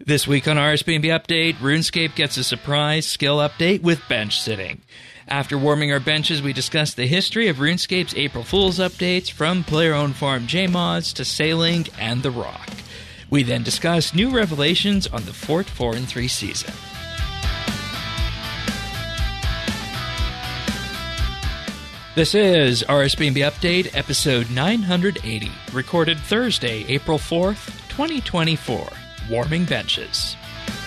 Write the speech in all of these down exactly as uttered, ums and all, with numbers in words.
This week on R S B N B Update, RuneScape gets a surprise skill update with bench sitting. After warming our benches, we discuss the history of RuneScape's April Fool's updates, from player-owned farm J mods to Sailing and The Rock. We then discuss new revelations on the Fort four and three season. This is R S B N B Update, episode nine hundred eighty, recorded Thursday, April fourth, twenty twenty-four. Warming benches.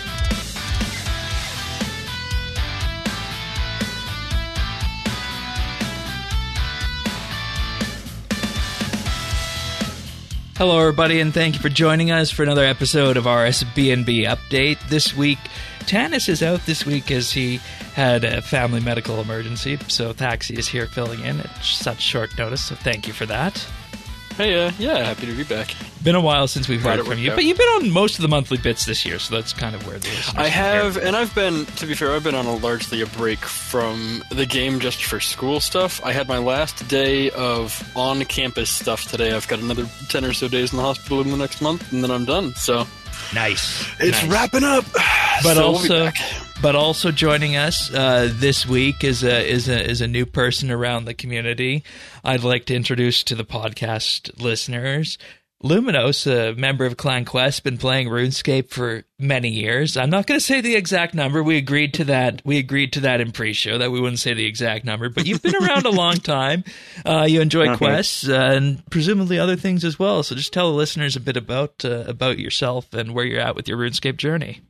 Hello, everybody, and thank you for joining us for another episode of R S B N B Update. This week, Tanis is out this week as he had a family medical emergency, so Thaxi is here filling in at such short notice, so thank you for that. Hey, uh, yeah, happy to be back. Been a while since we've heard Right, from you, out. but you've been on most of the monthly bits this year, so that's kind of where the listeners I have, are. and I've been, to be fair, I've been on a largely a break from the game just for school stuff. I had my last day of on-campus stuff today. I've got another ten or so days in the hospital in the next month, and then I'm done, so... Nice. It's nice. wrapping up. But so also, we'll be back. but also joining us uh, this week is a is a is a new person around the community. I'd like to introduce to the podcast listeners, Luminos, a member of Clan Quest, been playing RuneScape for many years. I'm not going to say the exact number. We agreed to that. We agreed to that in pre-show that we wouldn't say the exact number. But you've been around a long time. Uh, you enjoy Okay. quests uh, and presumably other things as well. So just tell the listeners a bit about uh, about yourself and where you're at with your RuneScape journey.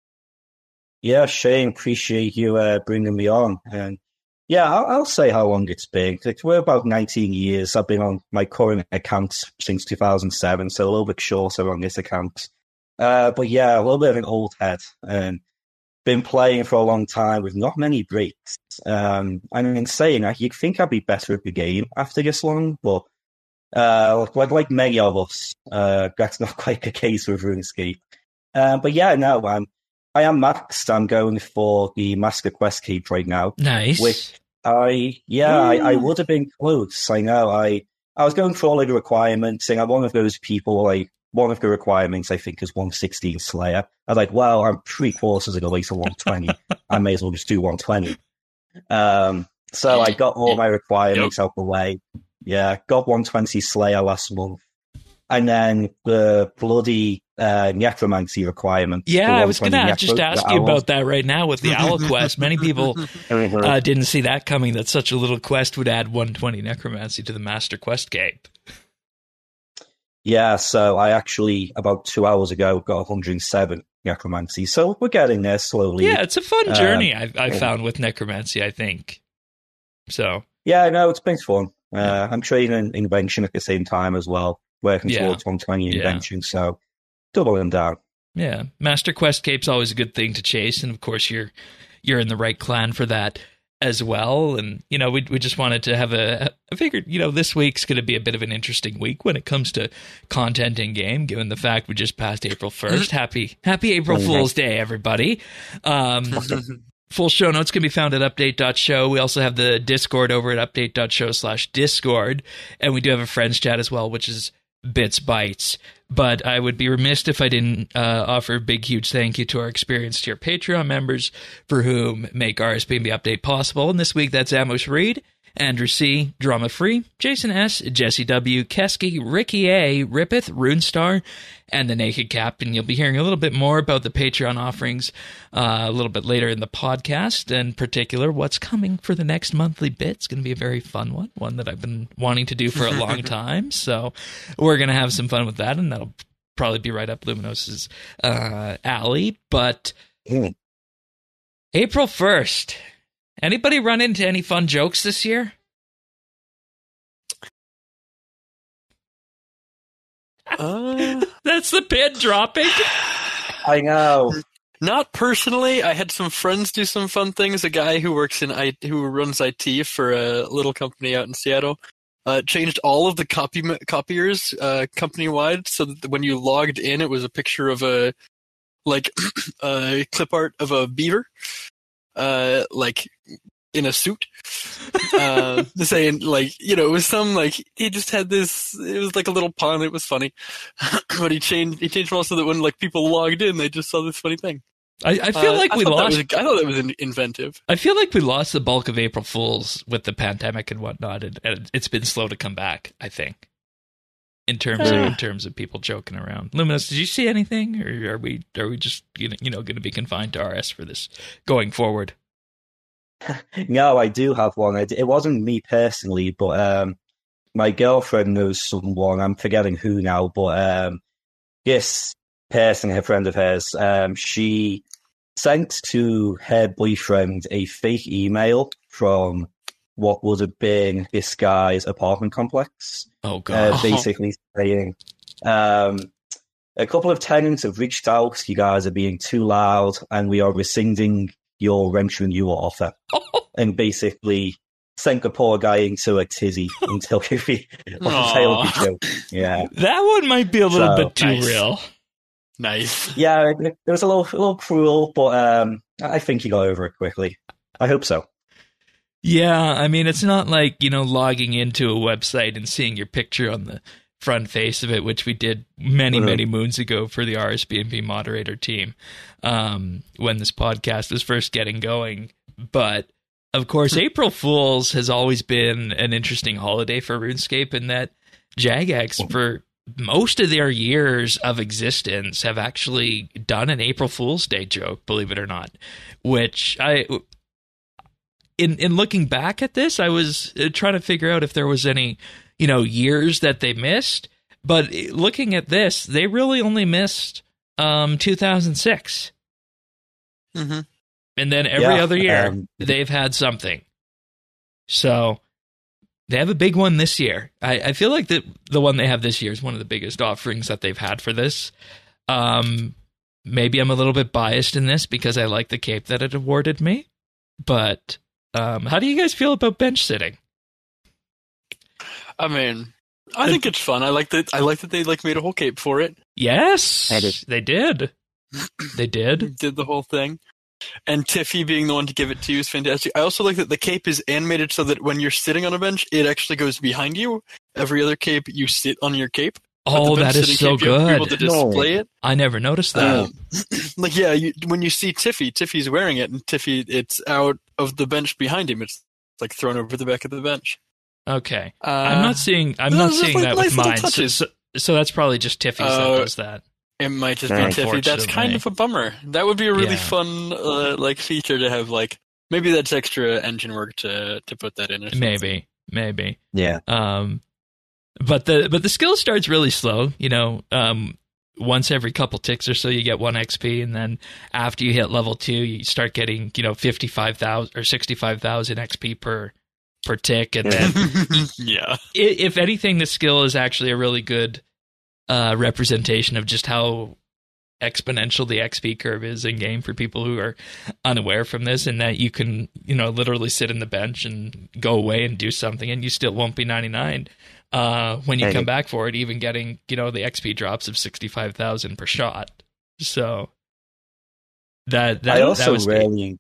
Yeah, Shane, appreciate you uh, bringing me on. And yeah, I'll, I'll say how long it's been. Like, we're about nineteen years. I've been on my current account since two thousand seven, so a little bit shorter on this account. Uh, but yeah, a little bit of an old head. And been playing for a long time with not many breaks. Um, I mean, saying that, you'd think I'd be better at the game after this long, but uh, like, like many of us, uh, that's not quite the case with RuneScape. Uh, but yeah, no, I'm. I am maxed. I'm going for the Master Quest Keep right now. Nice. Which I, yeah, I, I would have been close. I know. I I was going for all of the requirements, and I'm one of those people, like, one of the requirements I think is one sixteen Slayer. I was like, well, I'm three quarters of the way to one twenty. I may as well just do one twenty. Um, so I got all my requirements out the way. Yeah, got one twenty Slayer last month. And then the bloody uh, necromancy requirement. Yeah, I was going to necro- just ask you about that right now with the Owl quest. Many people uh, didn't see that coming, that such a little quest would add one twenty necromancy to the Master Quest Cape. Yeah, so I actually, about two hours ago, got one hundred seven necromancy. So we're getting there slowly. Yeah, it's a fun journey, Um, I, I found, with necromancy, I think. So. Yeah, no, it's been fun. Uh, I'm training Invention at the same time as well, working Yeah. towards one twenty Yeah. Invention, so doubling down. Yeah, Master Quest Cape's always a good thing to chase, and of course you're you're in the right clan for that as well. And you know, we we just wanted to have a. I figured, you know, this week's going to be a bit of an interesting week when it comes to content in game, given the fact we just passed April first. happy Happy April Fool's Day, everybody! Um, full show notes can be found at update dot show. We also have the Discord over at update dot show slash discord, and we do have a friends chat as well, which is Bits Bytes. But I would be remiss if I didn't uh, offer a big, huge thank you to our experienced tier Patreon members for whom make R S B N B Update possible. And this week, that's Amos Reed, Andrew C., Drama Free, Jason S., Jesse W., Kesky, Ricky A., Rippeth, Runestar, and the Naked Captain. You'll be hearing a little bit more about the Patreon offerings uh, a little bit later in the podcast, in particular what's coming for the next monthly bit. It's going to be a very fun one, one that I've been wanting to do for a long time. So we're going to have some fun with that, and that'll probably be right up Luminos's uh, alley. But Mm. April first. Anybody run into any fun jokes this year? Uh, That's the pin dropping. I know. not personally. I had some friends do some fun things. A guy who works in I, who runs I T for a little company out in Seattle uh, changed all of the copy copiers uh, company wide, so that when you logged in, it was a picture of a like a clip art of a beaver, uh, like in a suit, uh, saying like, you know, it was some like he just had this. It was like a little pun. It was funny, but he changed. He changed also that when like people logged in, they just saw this funny thing. I, I feel uh, like I we lost. Was, I thought that was inventive. I feel like we lost the bulk of April Fools with the pandemic and whatnot, and, and it's been slow to come back. I think, in terms Yeah. of in terms of people joking around. Luminous, did you see anything, or are we are we just you know, you know going to be confined to R S for this going forward? No, I do have one. It, it wasn't me personally, but um, my girlfriend knows someone. I'm forgetting who now, but um, this person, a friend of hers, um, she sent to her boyfriend a fake email from what would have been this guy's apartment complex. Oh god! Uh, basically saying, um, a couple of tenants have reached out. You guys are being too loud, and we are rescinding your rent renewal offer. And basically sent the poor guy into a tizzy until he failed the joke. Yeah, that one might be a little So, bit too nice. real. Nice. yeah, it, it was a little, a little cruel, but um, I think he got over it quickly. I hope so. Yeah, I mean, it's not like, you know, logging into a website and seeing your picture on the front face of it, which we did many, Mhm. many moons ago for the R S B N P moderator team um, when this podcast was first getting going. But, of course, April Fools has always been an interesting holiday for RuneScape in that Jagex, for most of their years of existence, have actually done an April Fool's Day joke, believe it or not, which I... In in looking back at this, I was trying to figure out if there was any, you know, years that they missed. But looking at this, they really only missed um, two thousand six. Mm-hmm. And then every Yeah, other year, um, they've had something. So they have a big one this year. I, I feel like the, the one they have this year is one of the biggest offerings that they've had for this. Um, maybe I'm a little bit biased in this because I like the cape that it awarded me. But... Um, how do you guys feel about bench sitting? I mean, I think it's fun. I like that. I like that they like made a whole cape for it. Yes, I did. they did. They did. Did the whole thing. And Tiffy being the one to give it to you is fantastic. I also like that the cape is animated so that when you're sitting on a bench, it actually goes behind you. Every other cape, you sit on your cape. But Oh, the bench that is sitting so cape, you have to be able good. to display it. I never noticed that. Um, like yeah, you, when you see Tiffy, Tiffy's wearing it, and Tiffy, it's out of the bench behind him. It's like thrown over the back of the bench. Okay, Uh, I'm not seeing. I'm those not are just seeing like that nice with little mine. So, touches. so, so that's probably just Tiffy's that Uh, does that. It might just be Yeah. Tiffy. That's kind Unfortunately. of a bummer. That would be a really Yeah. fun uh, like feature to have. Like maybe that's extra engine work to to put that in. Or something. Maybe, maybe. Yeah. Um, but the but the skill starts really slow. You know, um, once every couple ticks or so, you get one X P, and then after you hit level two, you start getting you know fifty five thousand or sixty five thousand X P per per tick, and then yeah. i- if anything, the skill is actually a really good uh, representation of just how exponential the X P curve is in game for people who are unaware from this, and that you can you know literally sit in the bench and go away and do something, and you still won't be ninety-nine. Uh, when you Hey. come back for it, even getting, you know, the X P drops of sixty-five thousand per shot. So that, that, I that also was neat. really,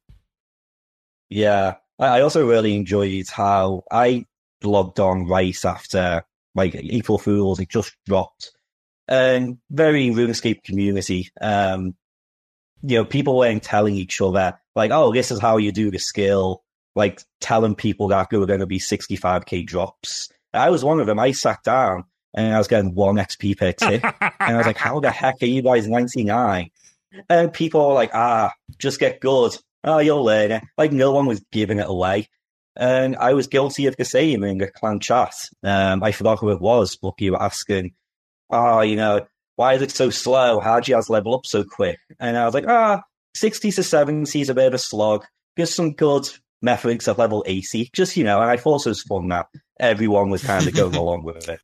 yeah, I I also really enjoyed how I logged on right after like April Fools. It just dropped, and very RuneScape community. Um, you know, people weren't telling each other like, "Oh, this is how you do the skill." Like telling people that there were going to be sixty-five k drops. I was one of them. I sat down and I was getting one X P per tick. And I was like, how the heck are you guys ninety-nine? And people were like, ah, just get good. Oh, you'll learn it. Like, no one was giving it away. And I was guilty of the same in the clan chat. Um, I forgot who it was, but you were asking, oh, you know, why is it so slow? How'd you guys level up so quick? And I was like, ah, sixty to seventy is a bit of a slog. Just some good methods at level eighty. Just, you know, and I thought it was fun that everyone was kind of going along with it.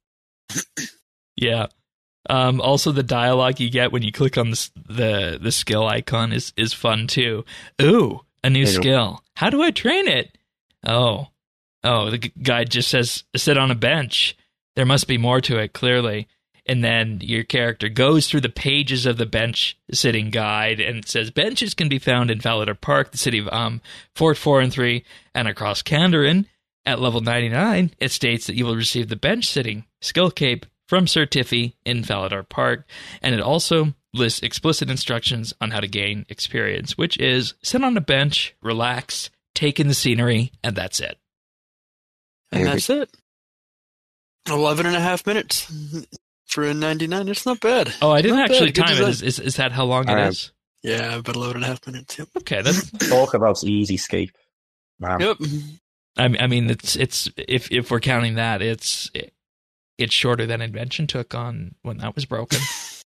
Yeah. Um, also, the dialogue you get when you click on the the, the skill icon is, is fun too. Ooh, a new Hey, skill. How do I train it? Oh, oh, the g- guy just says sit on a bench. There must be more to it. Clearly, And then your character goes through the pages of the bench sitting guide, and it says benches can be found in Falador Park, the city of Um, Fort four and three, and across Kandarin. At level ninety-nine, it states that you will receive the bench sitting skill cape from Sir Tiffy in Falador Park, and it also lists explicit instructions on how to gain experience, which is sit on a bench, relax, take in the scenery, and that's it. And that's it. Eleven and a half minutes for a ninety-nine. It's not bad. Oh, I didn't Not actually bad. Good time it. design. Is, is, is that how long it Um, is? Yeah, about eleven and a half minutes. Yep. Okay, that's. Talk about easy scape. Man. Yep. I mean, I mean, it's it's if if we're counting that, it's it, it's shorter than Invention took on when that was broken.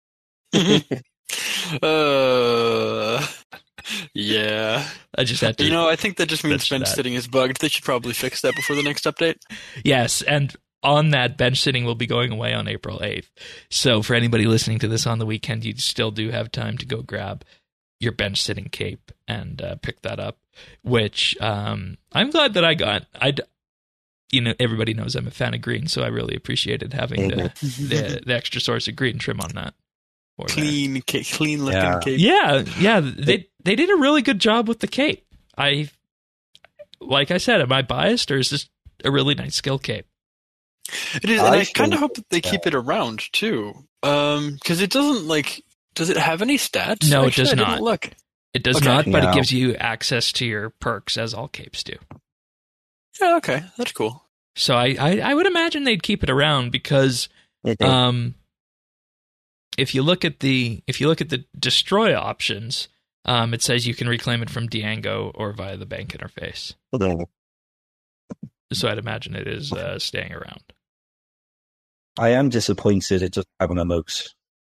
uh, yeah. I just had to. You know, I think that just means That's bench that. sitting is bugged. They should probably fix that before the next update. Yes, and on that, bench sitting will be going away on April eighth. So for anybody listening to this on the weekend, you still do have time to go grab your bench sitting cape and uh, pick that up, which um, I'm glad that I got. I, you know, everybody knows I'm a fan of green, so I really appreciated having the, the, the extra source of green trim on that. for that. Clean, ca- clean looking Yeah. cape. Yeah, yeah, they they did a really good job with the cape. I, like I said, am I biased or is this a really nice skill cape? It is, and I I, kind of think- hope that they keep it around too, um, because it doesn't like. Does it have any stats? No, it Actually, does I didn't not. Look. It does Okay. not, but No. it gives you access to your perks as all capes do. Yeah, okay, that's cool. So I, I, I would imagine they'd keep it around because um, if you look at the if you look at the destroy options, um, it says you can reclaim it from Diango or via the bank interface. So I'd imagine it is uh, staying around. I am disappointed it doesn't have an emote.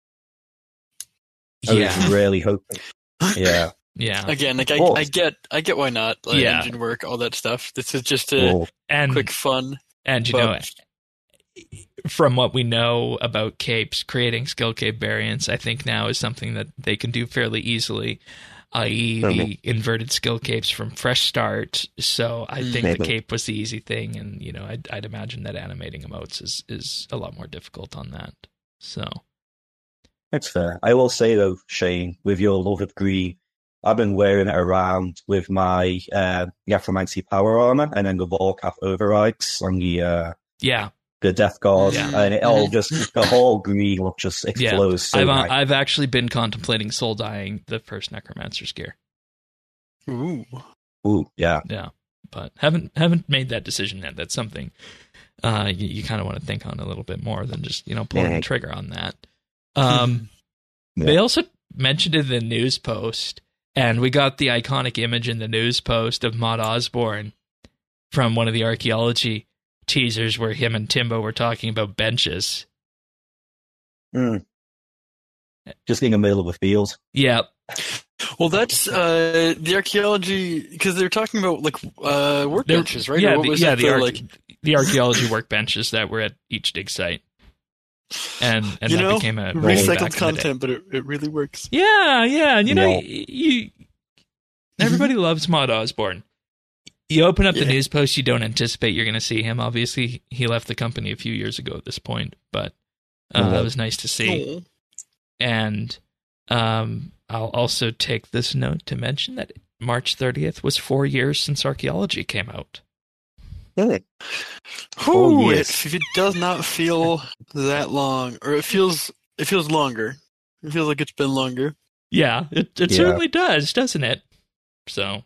I Yeah, was really hoping. Yeah. yeah, Again, like I, Oh. I get, I get why not. Like, Yeah. engine work, all that stuff. This is just a Oh, and quick fun. and you but- know, from what we know about capes, creating skill cape variants, I think now is something that they can do fairly easily, that is the Mhm. inverted skill capes from Fresh Start. So I Mm. think the Maybe. cape was the easy thing, and you know, I'd, I'd imagine that animating emotes is, is a lot more difficult on that. So that's fair. I will say though, Shane, with your love of green, I've been wearing it around with my uh, Necromancy power armor and then the Volcaf overrides on the uh, yeah, the Death Guard, Yeah. and it all just the whole green look just explodes. So I've uh, nice. I've actually been contemplating soul dyeing the first Necromancer's gear. Ooh. Ooh, yeah. Yeah, but haven't haven't made that decision yet. That's something uh, you, you kind of want to think on a little bit more than just you know pulling Yeah. the trigger on that. Um, Yeah. They also mentioned in the news post, and we got the iconic image in the news post of Maud Osborne from one of the archaeology teasers where him and Timbo were talking about benches. Mm. Just in the middle of a field. Yeah, Well, that's uh, the archaeology because they're talking about like uh, workbenches, right? Yeah, Or what the, was yeah, it, the, the, arch- like the archaeology workbenches that were at each dig site, and and you that know, became a thing back in recycled the day. content, but it, it really works. Yeah, yeah, and you know, Yeah. you, you everybody loves Maud Osborne. You open up the Yeah. news post, you don't anticipate you're going to see him. Obviously, he left the company a few years ago at this point, but uh, Mhm. that was nice to see. Aw. And um, I'll also take this note to mention that March thirtieth was four years since Archaeology came out. Really? Whew, Oh, it, yes. it does not feel that long, or it feels it feels longer. It feels like it's been longer. Yeah, it, it Yeah. certainly does, doesn't it? So,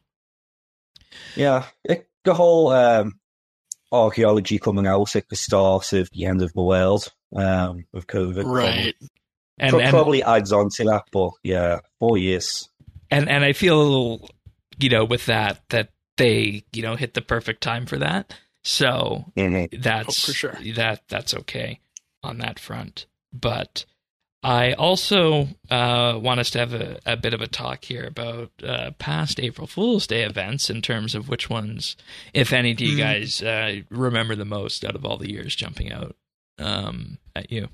Yeah. It, the whole um, archaeology coming out at the start of the end of the world um, with COVID. Right. and Probably, and, probably adds on to that, but yeah, four years. and and I feel a little, you know, with that that they, you know, hit the perfect time for that. So Mhm. that's Oh, for sure. that that's okay on that front. But I also uh, want us to have a, a bit of a talk here about uh, past April Fool's Day events in terms of which ones, if any, do you Mm. guys uh, remember the most out of all the years jumping out um, at you?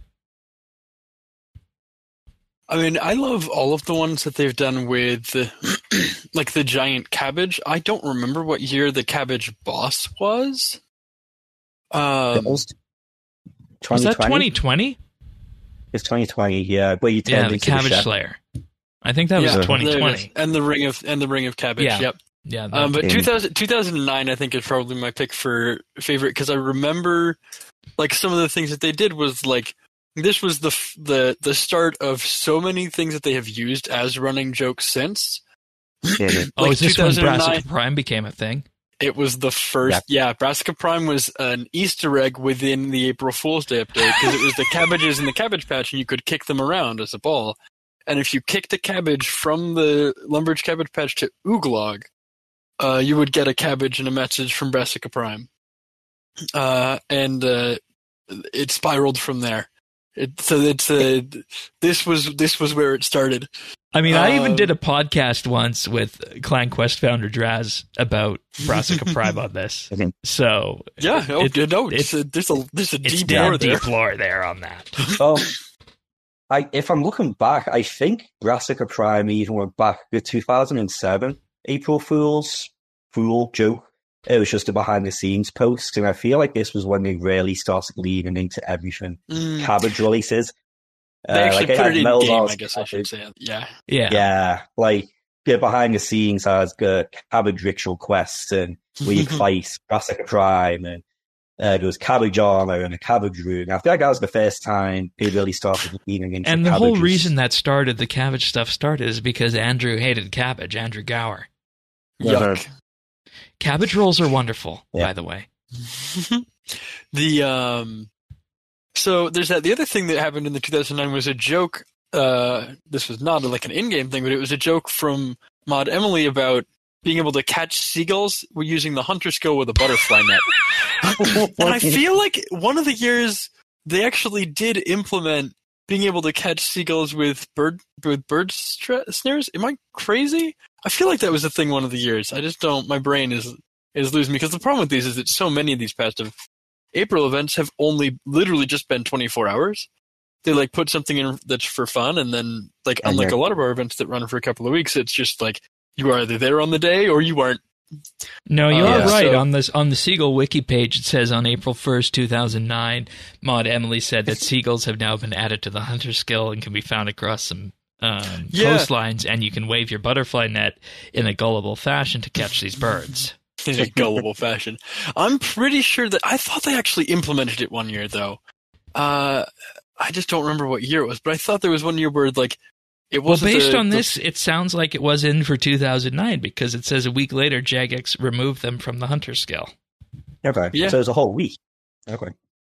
I mean, I love all of the ones that they've done with, the, like the giant cabbage. I don't remember what year the cabbage boss was. Um, That was Was that twenty twenty? twenty twenty? It's twenty twenty, yeah. Where you turn Yeah, into the Cabbage chef. Slayer. I think that was Yeah, twenty there it twenty. is. And the ring of and the ring of cabbage. Yeah. Yep. Yeah, that- Um, but game. two thousand, two thousand nine, I think, is probably my pick for favorite because I remember, like, some of the things that they did was like this was the f- the the start of so many things that they have used as running jokes since. Yeah, yeah. oh, like is this when two thousand nine Brassica Prime became a thing? It was the first, yeah. Brassica Prime was an Easter egg within the April Fool's Day update because it was the cabbages in the Cabbage Patch, and you could kick them around as a ball. And if you kicked a cabbage from the Lumbridge Cabbage Patch to Ooglog, uh, you would get a cabbage and a message from Brassica Prime. Uh, and uh, it spiraled from there. It, so it's uh, this was this was where it started. I mean, I even Um, did a podcast once with Clan Quest founder Draz about Brassica Prime on this. Okay. So Yeah, oh, it- you know, it's- it's, a, there's a there's a it's deep down lore there. deep lore there on that. Oh, I if I'm looking back, I think Brassica Prime even went back to two thousand seven April Fool's Fool joke. It was just a behind the scenes post, and I feel like this was when they really started leaning into everything. Mm, Cabbage releases. they Uh, actually like it put had it in Melbar's game, I guess I cabbage. should say. Yeah. Yeah. Yeah, like yeah, behind the scenes has the Cabbage Ritual Quest, and where you fight Brassica Prime, and uh, there was Cabbage Armor and a Cabbage Rune. I feel like that was the first time they really started leaning into And the whole cabbages. reason that started, the cabbage stuff started, is because Andrew hated cabbage, Andrew Gower. Yuck. Cabbage rolls are wonderful, Yeah. by the way. the um so there's that the other thing that happened in the two thousand nine was a joke. Uh this was not like an in-game thing, but it was a joke from Mod Emily about being able to catch seagulls using the hunter skill with a butterfly net. And I feel like one of the years they actually did implement being able to catch seagulls with bird with bird stra- snares. Am I crazy? I feel like that was a thing one of the years. I just don't. My brain is is losing me because the problem with these is that so many of these past of April events have only literally just been twenty-four hours. They like put something in that's for fun, and then like And unlike they're- a lot of our events that run for a couple of weeks, it's just like you are either there on the day or you aren't. No, you Uh, are yeah. right. So- on this on the Seagull wiki page, it says on April first, two thousand nine, Maud Emily said that seagulls have now been added to the hunter skill and can be found across some um, Yeah. coastlines, and you can wave your butterfly net in a gullible fashion to catch these birds. In a gullible fashion. I'm pretty sure that I thought they actually implemented it one year though. Uh, I just don't remember what year it was, but I thought there was one year where like it Well, wasn't. based the- on the- this, it sounds like it was in for two thousand nine because it says a week later, Jagex removed them from the hunter skill. Okay, Yeah. so it was a whole week. Okay.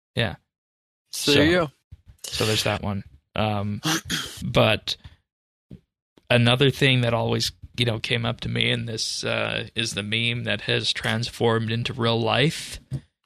so there you go. So there's that one. Um, but another thing that always, you know, came up to me in this uh, is the meme that has transformed into real life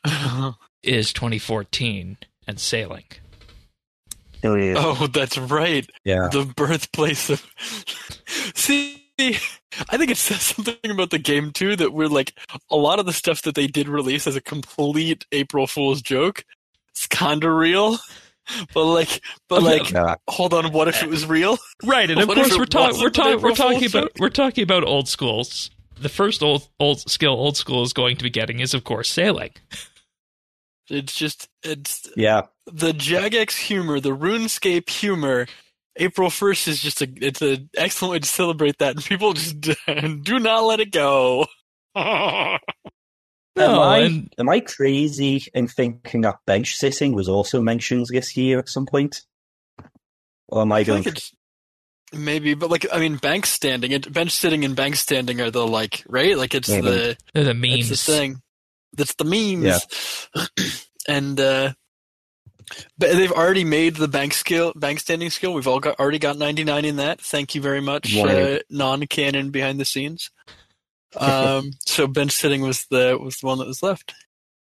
is twenty fourteen and sailing. Oh, yeah. Oh, that's right. yeah. The birthplace of. See, I think it says something about the game too that we're like a lot of the stuff that they did release as a complete April Fool's joke. It's kind of real, but like, but like, Yeah. hold on, what if it was real? Right, and of What if course it we're talking wasn't we're an talking we're April talking Fool's about joke? we're talking about old schools. The first old old skill old school is going to be getting is of course sailing. It's just it's Yeah. the Jagex humor, the RuneScape humor. April first is just a it's an excellent way to celebrate that, and people just do not let it go. am, No, I, and am I crazy in thinking that bench sitting was also mentioned this year at some point? Or am I I feel going like it's maybe, but like I mean, bank standing, it, bench sitting and bank standing are the like right, like it's Yeah, the they're the it's memes. the thing. That's the memes. and uh, but they've already made the bank skill, bank standing skill. We've all got already got ninety-nine in that. Thank you very much, uh, Wonderful. non-canon behind the scenes. Um, so bench sitting was the was the one that was left.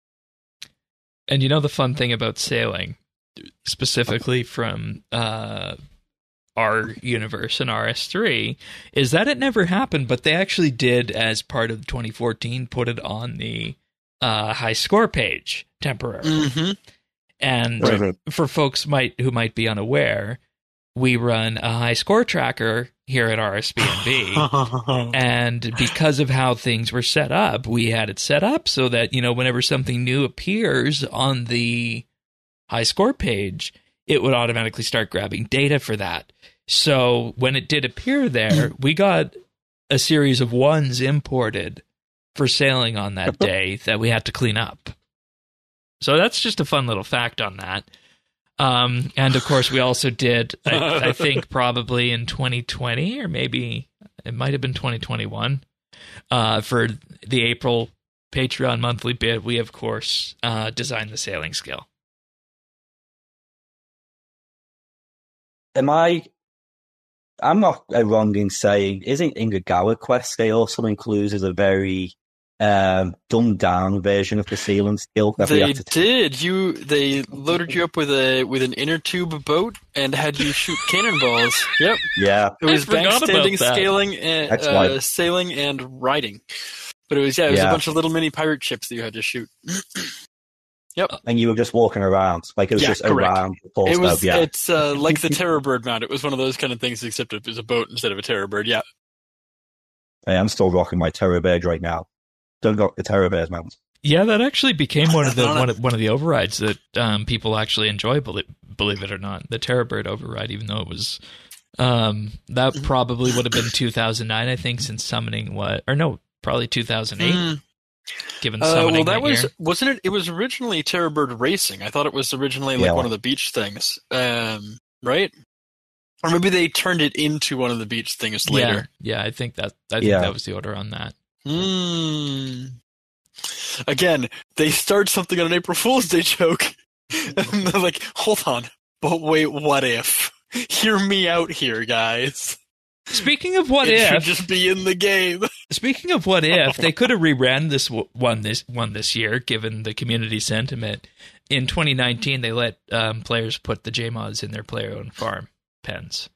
And you know the fun thing about sailing, specifically from uh, our universe and R S three, is that it never happened, but they actually did, as part of twenty fourteen, put it on the uh, high score page temporarily. Mm-hmm. And Right. for folks might who might be unaware, we run a high score tracker here at R S B N B. And because of how things were set up, we had it set up so that, you know, whenever something new appears on the high score page, it would automatically start grabbing data for that. So when it did appear there, we got a series of ones imported for sailing on that day that we had to clean up. So that's just a fun little fact on that. Um, and of course, we also did, I, I think, probably in twenty twenty, or maybe it might have been twenty twenty-one, uh, for the April Patreon monthly bid, we of course uh, designed the sailing scale. Am I? I'm not uh, wrong in saying, isn't Ingagawa Quest scale also includes as a very um, dumbed down version of the sailing skill? That we They have to did. You they loaded you up with a with an inner tube boat and had you shoot cannonballs. Yep. Yeah, It was I forgot bank about standing, that. scaling, and That's uh, why- sailing and riding. But it was yeah, it was Yeah. a bunch of little mini pirate ships that you had to shoot. and you were just walking around, like it was Yeah, just correct. around the port It was stub, yeah. it's uh, like the Terror Bird mount. It was one of those kind of things, except it was a boat instead of a Terror Bird. Yeah. Hey, I'm still rocking my Terror Bird right now. Don't got the Terror Bird mount. Yeah, that actually became one of the Nothing on one it. of, one of the overrides that um, people actually enjoy. Believe, believe it or not, the Terror Bird override, even though it was um, that Mm-hmm. probably would have been two thousand nine, I think, since summoning what or no, probably two thousand eight. Mm. Given Uh, summoning well, that was year. wasn't it? It was originally Terror Bird Racing. I thought it was originally like Yeah. one of the beach things, um, right? Or maybe they turned it into one of the beach things later. Yeah, yeah, I think that I think Yeah. that was the order on that. Hmm. Again, they start something on an April Fool's Day joke, and they're like, "Hold on, but wait, what if? Hear me out here, guys. Speaking of what it should if, just be in the game." speaking of what if, they could have reran this w- one this one this year, given the community sentiment. In twenty nineteen, they let um, players put the J mods in their player-owned farm pens.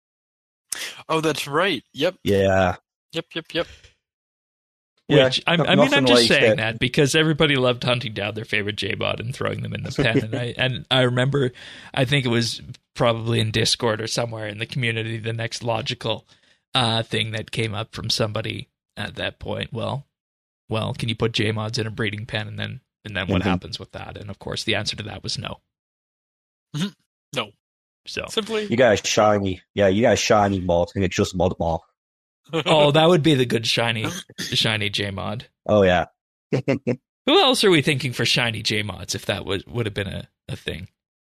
Oh, that's right. Yep, Yeah. yep, yep, yep. Yeah, Which I'm, no- I mean, nothing I'm just like saying it. that because everybody loved hunting down their favorite J mod and throwing them in the pen, and I and I remember, I think it was probably in Discord or somewhere in the community, the next logical uh, thing that came up from somebody at that point. Well, well, can you put J mods in a breeding pen, and then and then what Mhm. happens with that? And of course, the answer to that was no. Mhm. No. So, Simply. You guys shiny. Yeah, you guys shiny mod, and it's just mod mod. oh, that would be the good shiny, shiny J mod. Oh, yeah. Who else are we thinking for shiny J mods if that would would have been a, a thing?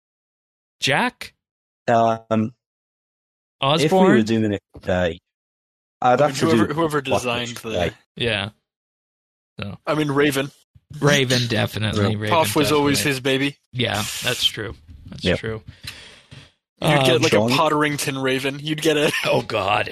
Jack? um, if we were Osborne? doing it today, I'd have to whoever, do whoever what designed was the. today. Yeah. I mean, Raven. Raven, definitely. Yeah. Raven, Puff was always definitely. his baby. Yeah, that's true. That's Yep. true. You'd Um, get like Sean? a Potterington Raven. You'd get a. oh, God.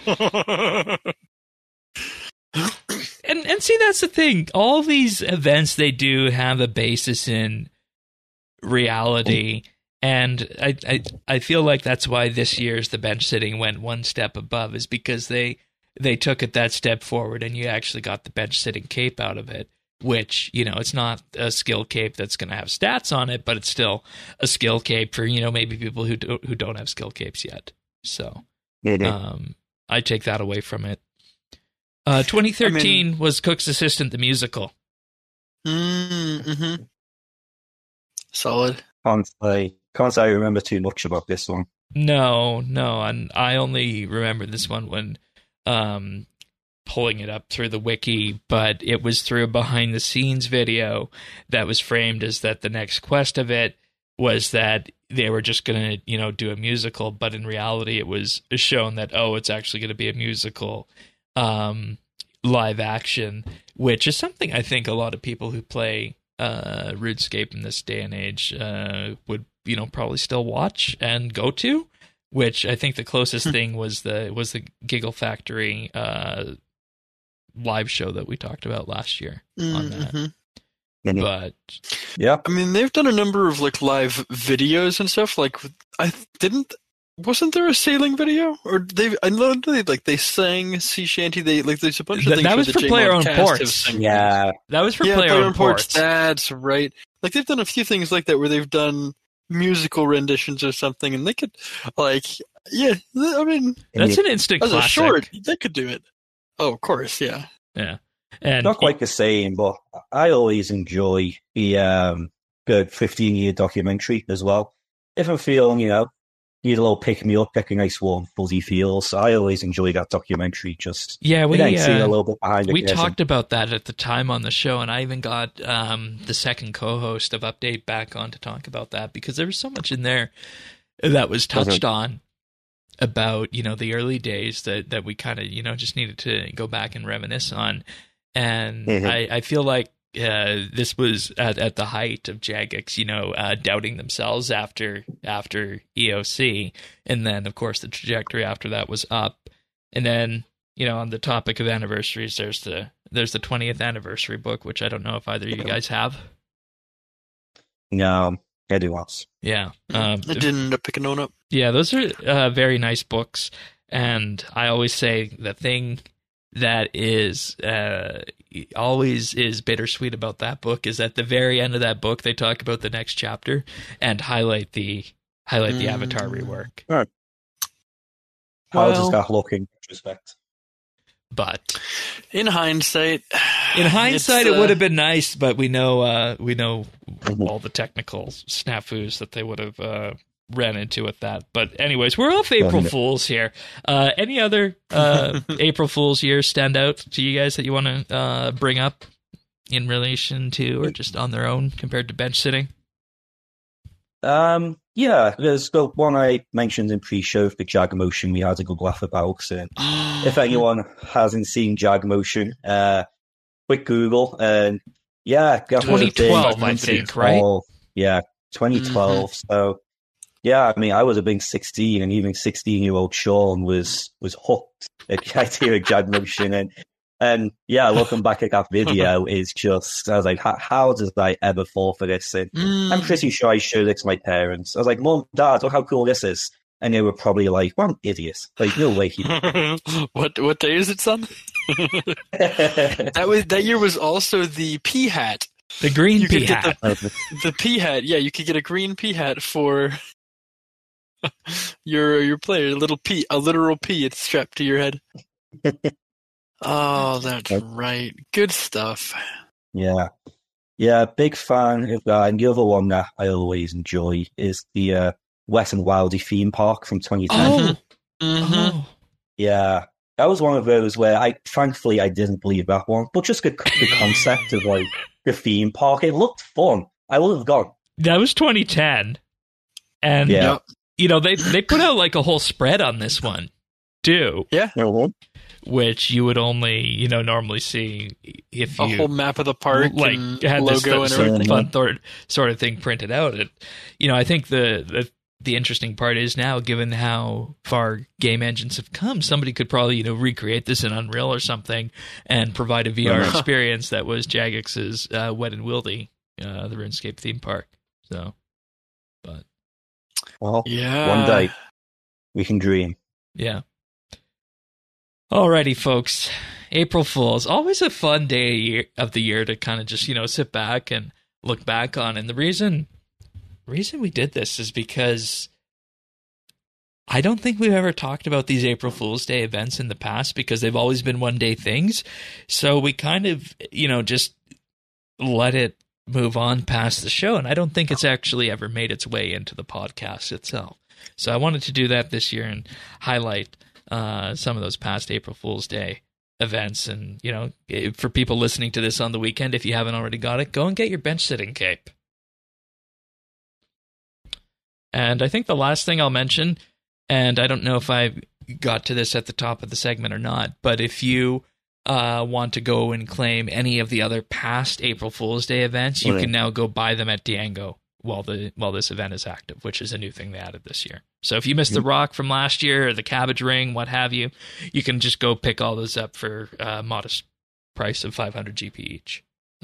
And and see, that's the thing. All these events they do have a basis in reality, and I, I I feel like that's why this year's the bench sitting went one step above, is because they they took it that step forward, and you actually got the bench sitting cape out of it. Which, you know, it's not a skill cape that's going to have stats on it, but it's still a skill cape for, you know, maybe people who do, who don't have skill capes yet. So Yeah, um, I take that away from it. Uh, twenty thirteen I mean- was Cook's Assistant, the musical. mm-hmm. Solid. can't say, can't say I remember too much about this one. No, no, and I only remember this one when um, pulling it up through the wiki, but it was through a behind-the-scenes video that was framed as that the next quest of it was that they were just going to, you know, do a musical, but in reality it was shown that, oh, it's actually going to be a musical um, live action, which is something I think a lot of people who play uh, RuneScape in this day and age uh, would, you know, probably still watch and go to. Which I think the closest thing was the was the Giggle Factory uh, live show that we talked about last year on that. Mhm. Yeah, But yeah. I mean, they've done a number of like live videos and stuff. Like, I didn't. Wasn't there a sailing video? Or they? I know they like they sang sea shanty. They like there's a bunch of Th- things. that where was the for J-Mod player-owned cast have ports. sang Yeah, that was for yeah, player player owned ports. ports. That's right. Like they've done a few things like that where they've done musical renditions or something, and they could like, yeah. I mean, That's an instant as a classic. short, they could do it. Oh, of course, yeah. Yeah, and not quite the same, but I always enjoy the um, the fifteen year documentary as well. if I'm feeling, you know, need a little pick me up, get a nice warm fuzzy feel. So I always enjoy that documentary. Just yeah, we uh, seeing a uh, little bit behind it. we yes, talked about that at the time on the show, and I even got um, the second co-host of Update back on to talk about that because there was so much in there that was touched Mhm. on about, you know, the early days that that we kind of, you know, just needed to go back and reminisce on, and Mhm. I, I feel like. Uh, this was at, at the height of Jagex, you know, uh, doubting themselves after after E O C, and then of course the trajectory after that was up, and then you know on the topic of anniversaries, there's the there's the twentieth anniversary book, which I don't know if either of you guys have. No, Eddie was. Yeah, um, I didn't end up picking one up. yeah, those are uh, very nice books, and I always say the thing that is uh, always is bittersweet about that book is at the very end of that book they talk about the next chapter and highlight the highlight the Mm. Avatar rework. How Well- does that look in retrospect? But In hindsight, in hindsight, it's, it would uh, have been nice. But we know uh, we know Mhm. all the technical snafus that they would have uh, ran into with that. But anyways, we're off April Yeah. Fools here. Uh, any other uh, April Fools years stand out to you guys that you want to uh, bring up in relation to, or just on their own compared to bench sitting? Um, yeah, there's the one I mentioned in pre-show, the Jag Motion we had a good laugh about. And if anyone hasn't seen Jag Motion, uh, quick Google and yeah, that was a big twenty twelve, I twenty think, right? twelve. Yeah, twenty twelve. So yeah, I mean, I was a big sixteen, and even sixteen-year-old Sean was was hooked at the idea of Jag Motion. And and yeah, looking back at that video is just, I was like, how, how did I ever fall for this? And I'm pretty sure I showed it to my parents. I was like, Mom, Dad, look how cool this is. And they were probably like, what an idiot. Like, no way. He what what day is it, son? That was that year was also the P hat. The green You pea could get hat. the, the P hat. Yeah, you could get a green P hat for your your player. A little P, a literal P. It's strapped to your head. Oh, that's right. Good stuff. Yeah. Yeah, big fan of that. And the other one that I always enjoy is the uh, Wet and Wildy theme park from twenty ten. Oh, Mm-hmm. oh. Yeah. That was one of those where I, thankfully, I didn't believe that one. But just the, the concept of, like, the theme park, it looked fun. I would have gone. That was twenty ten, and Yeah. Yep. you know they they put out like a whole spread on this one too, which you would only you know normally see if A you whole map of the park, like and had this logo, and sort, everything. fun sort sort of thing printed out. It, you know, I think the, the the interesting part is now, given how far game engines have come, somebody could probably you know recreate this in Unreal or something and provide a V R Uh-huh. experience that was Jagex's uh, Wet and Wildy, uh, the RuneScape theme park. So, but Well, Yeah. one day we can dream. yeah. Alrighty, folks. April Fools, always a fun day year- of the year to kind of just you know sit back and look back on. And the reason reason we did this is because I don't think we've ever talked about these April Fool's Day events in the past because they've always been one day things. So we kind of you know just let it move on past the show, and I don't think it's actually ever made its way into the podcast itself. So I wanted to do that this year and highlight uh, some of those past April Fool's Day events. And, you know, eh, for people listening to this on the weekend, if you haven't already got it, go and get your bench sitting cape. And I think the last thing I'll mention, and I don't know if I got to this at the top of the segment or not, but if you uh, want to go and claim any of the other past April Fool's Day events, you Okay. can now go buy them at Diango while the while this event is active, which is a new thing they added this year. So if you missed the rock from last year or the cabbage ring, what have you, you can just go pick all those up for a modest price of five hundred G P each.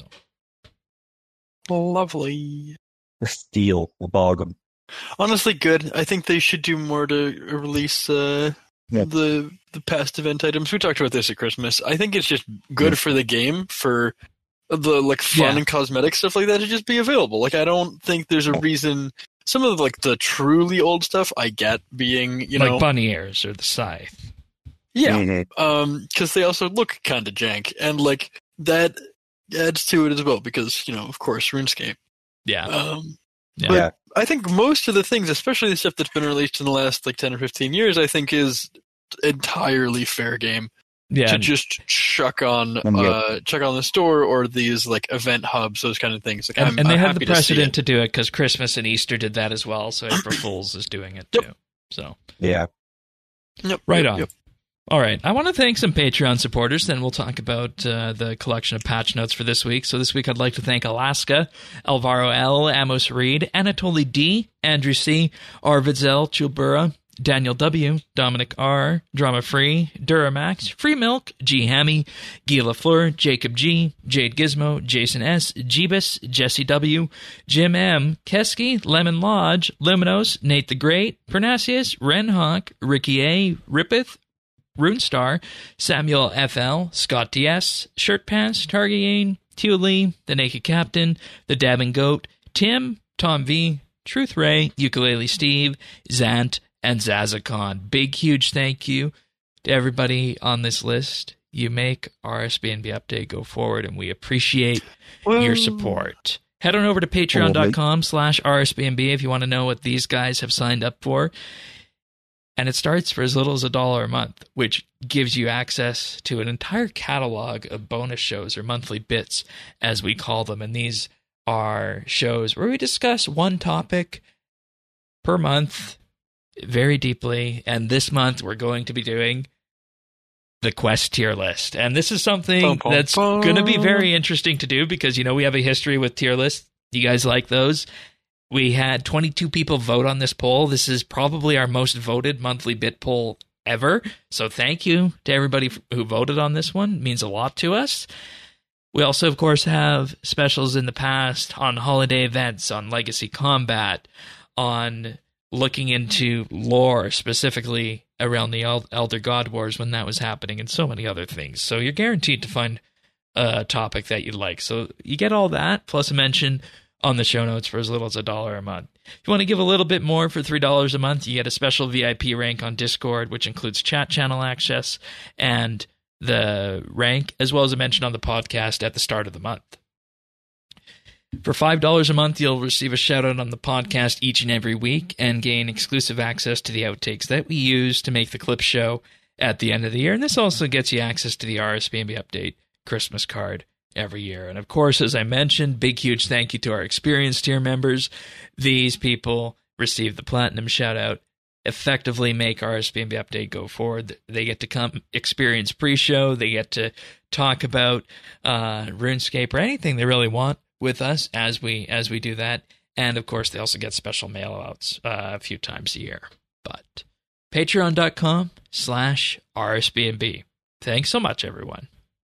Lovely. A steal, a bargain. Honestly, good. I think they should do more to release uh, Yeah. the the past event items. We talked about this at Christmas. I think it's just good Yeah. for the game, for the like fun Yeah. and cosmetic stuff like that to just be available. Like, I don't think there's a reason. Some of the, like the truly old stuff, I get being you like know bunny ears or the scythe. yeah, Mhm. um, because they also look kind of jank, and like that adds to it as well. Because you know, of course, RuneScape. Yeah. Um, Yeah. But Yeah. I think most of the things, especially the stuff that's been released in the last like ten or fifteen years, I think is entirely fair game Yeah. to just chuck on, Um, yeah. uh, chuck on the store or these like event hubs, those kind of things. Like, And, I'm, and they I'm have happy the precedent to, to do it because Christmas and Easter did that as well. So April Fool's is doing it Yep. too. So Yeah. see it. Yep, right yep, on. yep. All right. I want to thank some Patreon supporters. Then we'll talk about uh, the collection of patch notes for this week. So this week I'd like to thank Alaska, Alvaro L, Amos Reed, Anatoly D, Andrew C, Arvidzel, Chulbura, Daniel W, Dominic R, Drama Free, Duramax, Free Milk, G Hammy, Guy LaFleur, Jacob G, Jade Gizmo, Jason S, Jeebus, Jesse W, Jim M, Kesky, Lemon Lodge, Luminos, Nate the Great, Pernasius, Ren Hawk, Ricky A, Rippeth, Runestar, Samuel F L, Scott D S, Shirt Pants, Targayen, Tealy, The Naked Captain, The Dabbing Goat, Tim, Tom V, Truth Ray, Ukulele Steve, Zant, and Zazakon. Big, huge thank you to everybody on this list. You make R S B N B Update go forward, and we appreciate your support. Head on over to patreon.com slash RSBNB if you want to know what these guys have signed up for. And it starts for as little as a dollar a month, which gives you access to an entire catalog of bonus shows, or monthly bits, as we call them. And these are shows where we discuss one topic per month very deeply. And this month we're going to be doing the Quest tier list. And this is something Bum, bum, that's bum. going to be very interesting to do because, you know, we have a history with tier lists. You guys like those? We had twenty-two people vote on this poll. This is probably our most voted monthly bit poll ever. So thank you to everybody who voted on this one. It means a lot to us. We also, of course, have specials in the past on holiday events, on Legacy Combat, on looking into lore, specifically around the El- Elder God Wars when that was happening, and so many other things. So you're guaranteed to find a topic that you like. So you get all that, plus a mention on the show notes for as little as a dollar a month. If you want to give a little bit more for three dollars a month, you get a special V I P rank on Discord, which includes chat channel access and the rank, as well as a mention on the podcast at the start of the month. For five dollars a month, you'll receive a shout-out on the podcast each and every week and gain exclusive access to the outtakes that we use to make the clip show at the end of the year. And this also gets you access to the R S B N B Update Christmas card every year. And of course, as I mentioned, big, huge thank you to our experienced tier members. These people receive the platinum shout out, effectively make R S B N B Update go forward. They get to come experience pre-show. They get to talk about uh, RuneScape or anything they really want with us as we as we do that. And of course, they also get special mail outs uh, a few times a year. But patreon.com slash RSBNB. Thanks so much, everyone.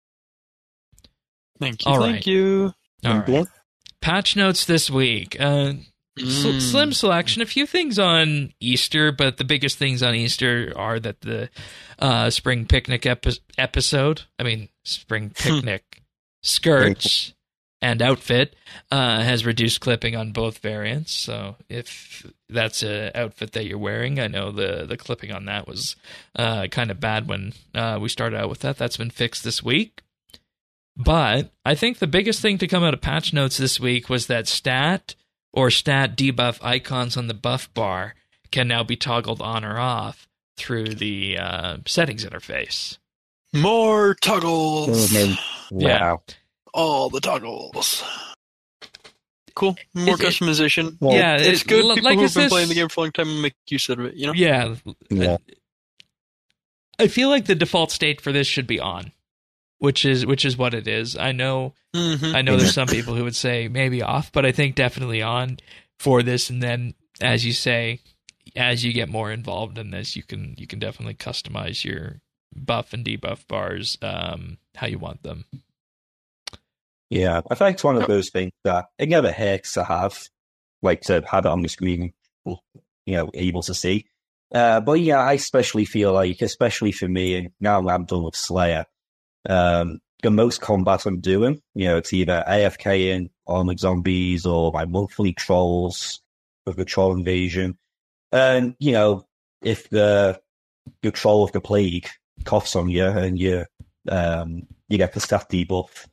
Thank you. All thank right. you. All right. Patch notes this week. Uh, sl- Mm. slim selection. A few things on Easter, but the biggest things on Easter are that the uh, spring picnic epi- episode, I mean, spring picnic skirts and outfit uh, has reduced clipping on both variants. So if that's an outfit that you're wearing, I know the, the clipping on that was uh, kind of bad when uh, we started out with that. That's been fixed this week. But I think the biggest thing to come out of patch notes this week was that stat or stat debuff icons on the buff bar can now be toggled on or off through the uh, settings interface. More toggles. Oh, no. Yeah. Wow. All the toggles. Cool. More It- it- customization. Well, yeah, It's it- good. l- People like who've is been this- playing the game for a long time make use of it. You know. Yeah. Yeah. I feel like the default state for this should be on, which is which is what it is. I know Mm-hmm. I know there's some people who would say maybe off, but I think definitely on for this. And then, as you say, as you get more involved in this, you can you can definitely customize your buff and debuff bars um, how you want them. Yeah, I think it's one of those things that it never hurts to have, like to have it on the screen, you know, able to see. Uh, but yeah, I especially feel like, especially for me, and now I'm done with Slayer, um, the most combat I'm doing, you know, it's either A F K in Armored Zombies or my monthly trolls with the troll invasion. And, you know, if the, the troll of the plague coughs on you and you, um, you get the staff debuff,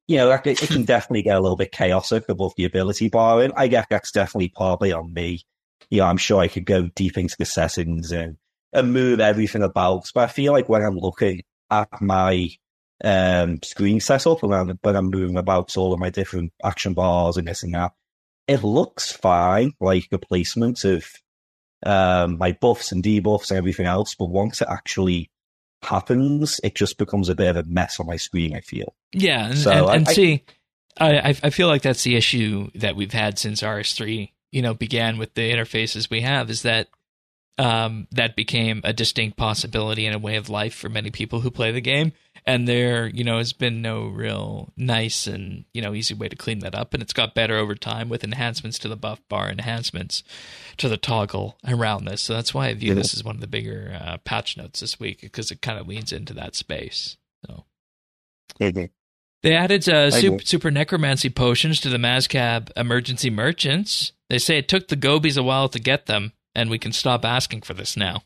you know, like, it, it can definitely get a little bit chaotic above the ability bar. And I guess that's definitely partly on me. You know, I'm sure I could go deep into the settings and, and move everything about. But I feel like when I'm looking at my um, screen setup, when I'm, when I'm moving about all of my different action bars and this and that, it looks fine, like the placement of um, my buffs and debuffs and everything else. But once it actually happens, it just becomes a bit of a mess on my screen, I feel. Yeah, and, so and, and I, see, I I feel like that's the issue that we've had since R S three, you know, began with the interfaces we have, is that um, that became a distinct possibility and a way of life for many people who play the game, and there, you know, has been no real nice and, you know, easy way to clean that up, and it's got better over time with enhancements to the buff bar, enhancements to the toggle around this. So that's why I view yeah. this as one of the bigger uh, patch notes this week, because it kind of leans into that space. So. mm-hmm. They added uh, super, super necromancy potions to the Mazcab emergency merchants. They say it took the Gobies a while to get them, and we can stop asking for this now.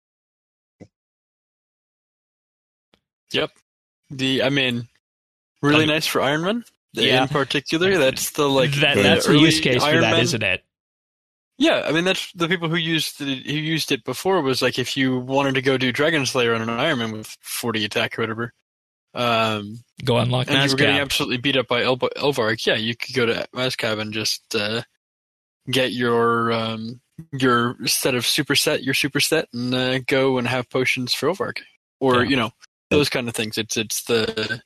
Yep. The I mean, really Um, nice for Ironman. Yeah. In particular, that's the like that, the that's the early use case for Iron that, Man- isn't it? Yeah, I mean that's the people who used it, who used it before was like if you wanted to go do Dragon Slayer on an Ironman with forty attack or whatever. Um, Go unlock and you were getting Mazcab. absolutely beat up by El- Elvark, yeah, you could go to Mazcab and just uh, get your um, your set of superset, your superset, and uh, go and have potions for Elvark, or Yeah. you know those kind of things. It's it's the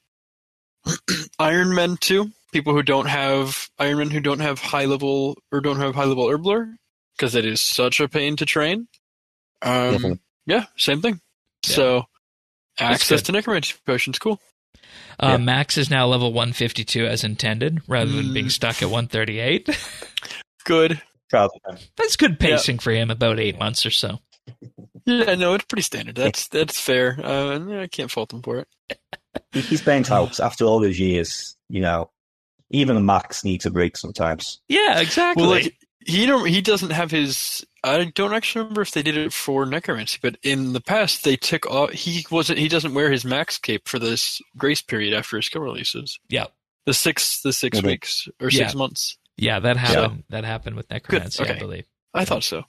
Iron Men too. People who don't have Iron Men who don't have high level or don't have high level Herbler because it is such a pain to train. Um, Mhm. Yeah, same thing. Yeah. So That's access good. to necromancy potions, cool. Uh, Yeah. Max is now level one fifty-two as intended, rather than Mm. being stuck at one thirty-eight. Good. Proud of him. That's good pacing for him, about eight months or so. Yeah, no, it's pretty standard. That's that's fair. Uh, and, yeah, I can't fault him for it. He- He's burnt out after all those years. You know, even the Max needs a break sometimes. Yeah, exactly. Well, like he don't he doesn't have his. I don't actually remember if they did it for necromancy, but in the past they took off. He wasn't. He doesn't wear his max cape for this grace period after his skill releases. yeah, The six the six Mhm. weeks or six Yeah. months. yeah, that happened. That happened with necromancy, okay. I believe. I thought so.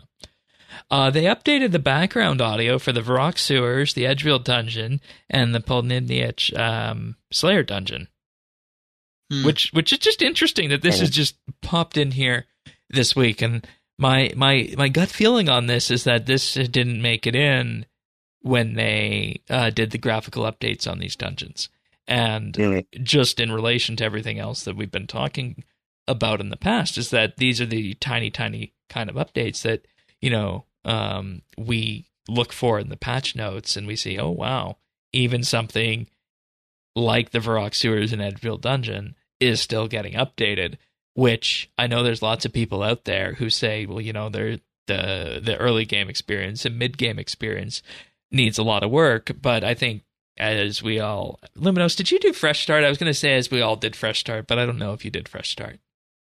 Uh, they updated the background audio for the Varrock Sewers, the Edgefield Dungeon, and the Polnidniach um, Slayer Dungeon. Hmm. Which which is just interesting that this has just popped in here this week. And my my my gut feeling on this is that this didn't make it in when they uh, did the graphical updates on these dungeons. And Really? just in relation to everything else that we've been talking about in the past, is that these are the tiny, tiny kind of updates that, you know, um, we look for in the patch notes, and we see, oh, wow, even something like the Varrock Sewers and Edgefield Dungeon is still getting updated, which I know there's lots of people out there who say, well, you know, they're, the the early game experience and mid game experience needs a lot of work, but I think as we all... Luminos, did you do Fresh Start? I was going to say as we all did Fresh Start, but I don't know if you did Fresh Start.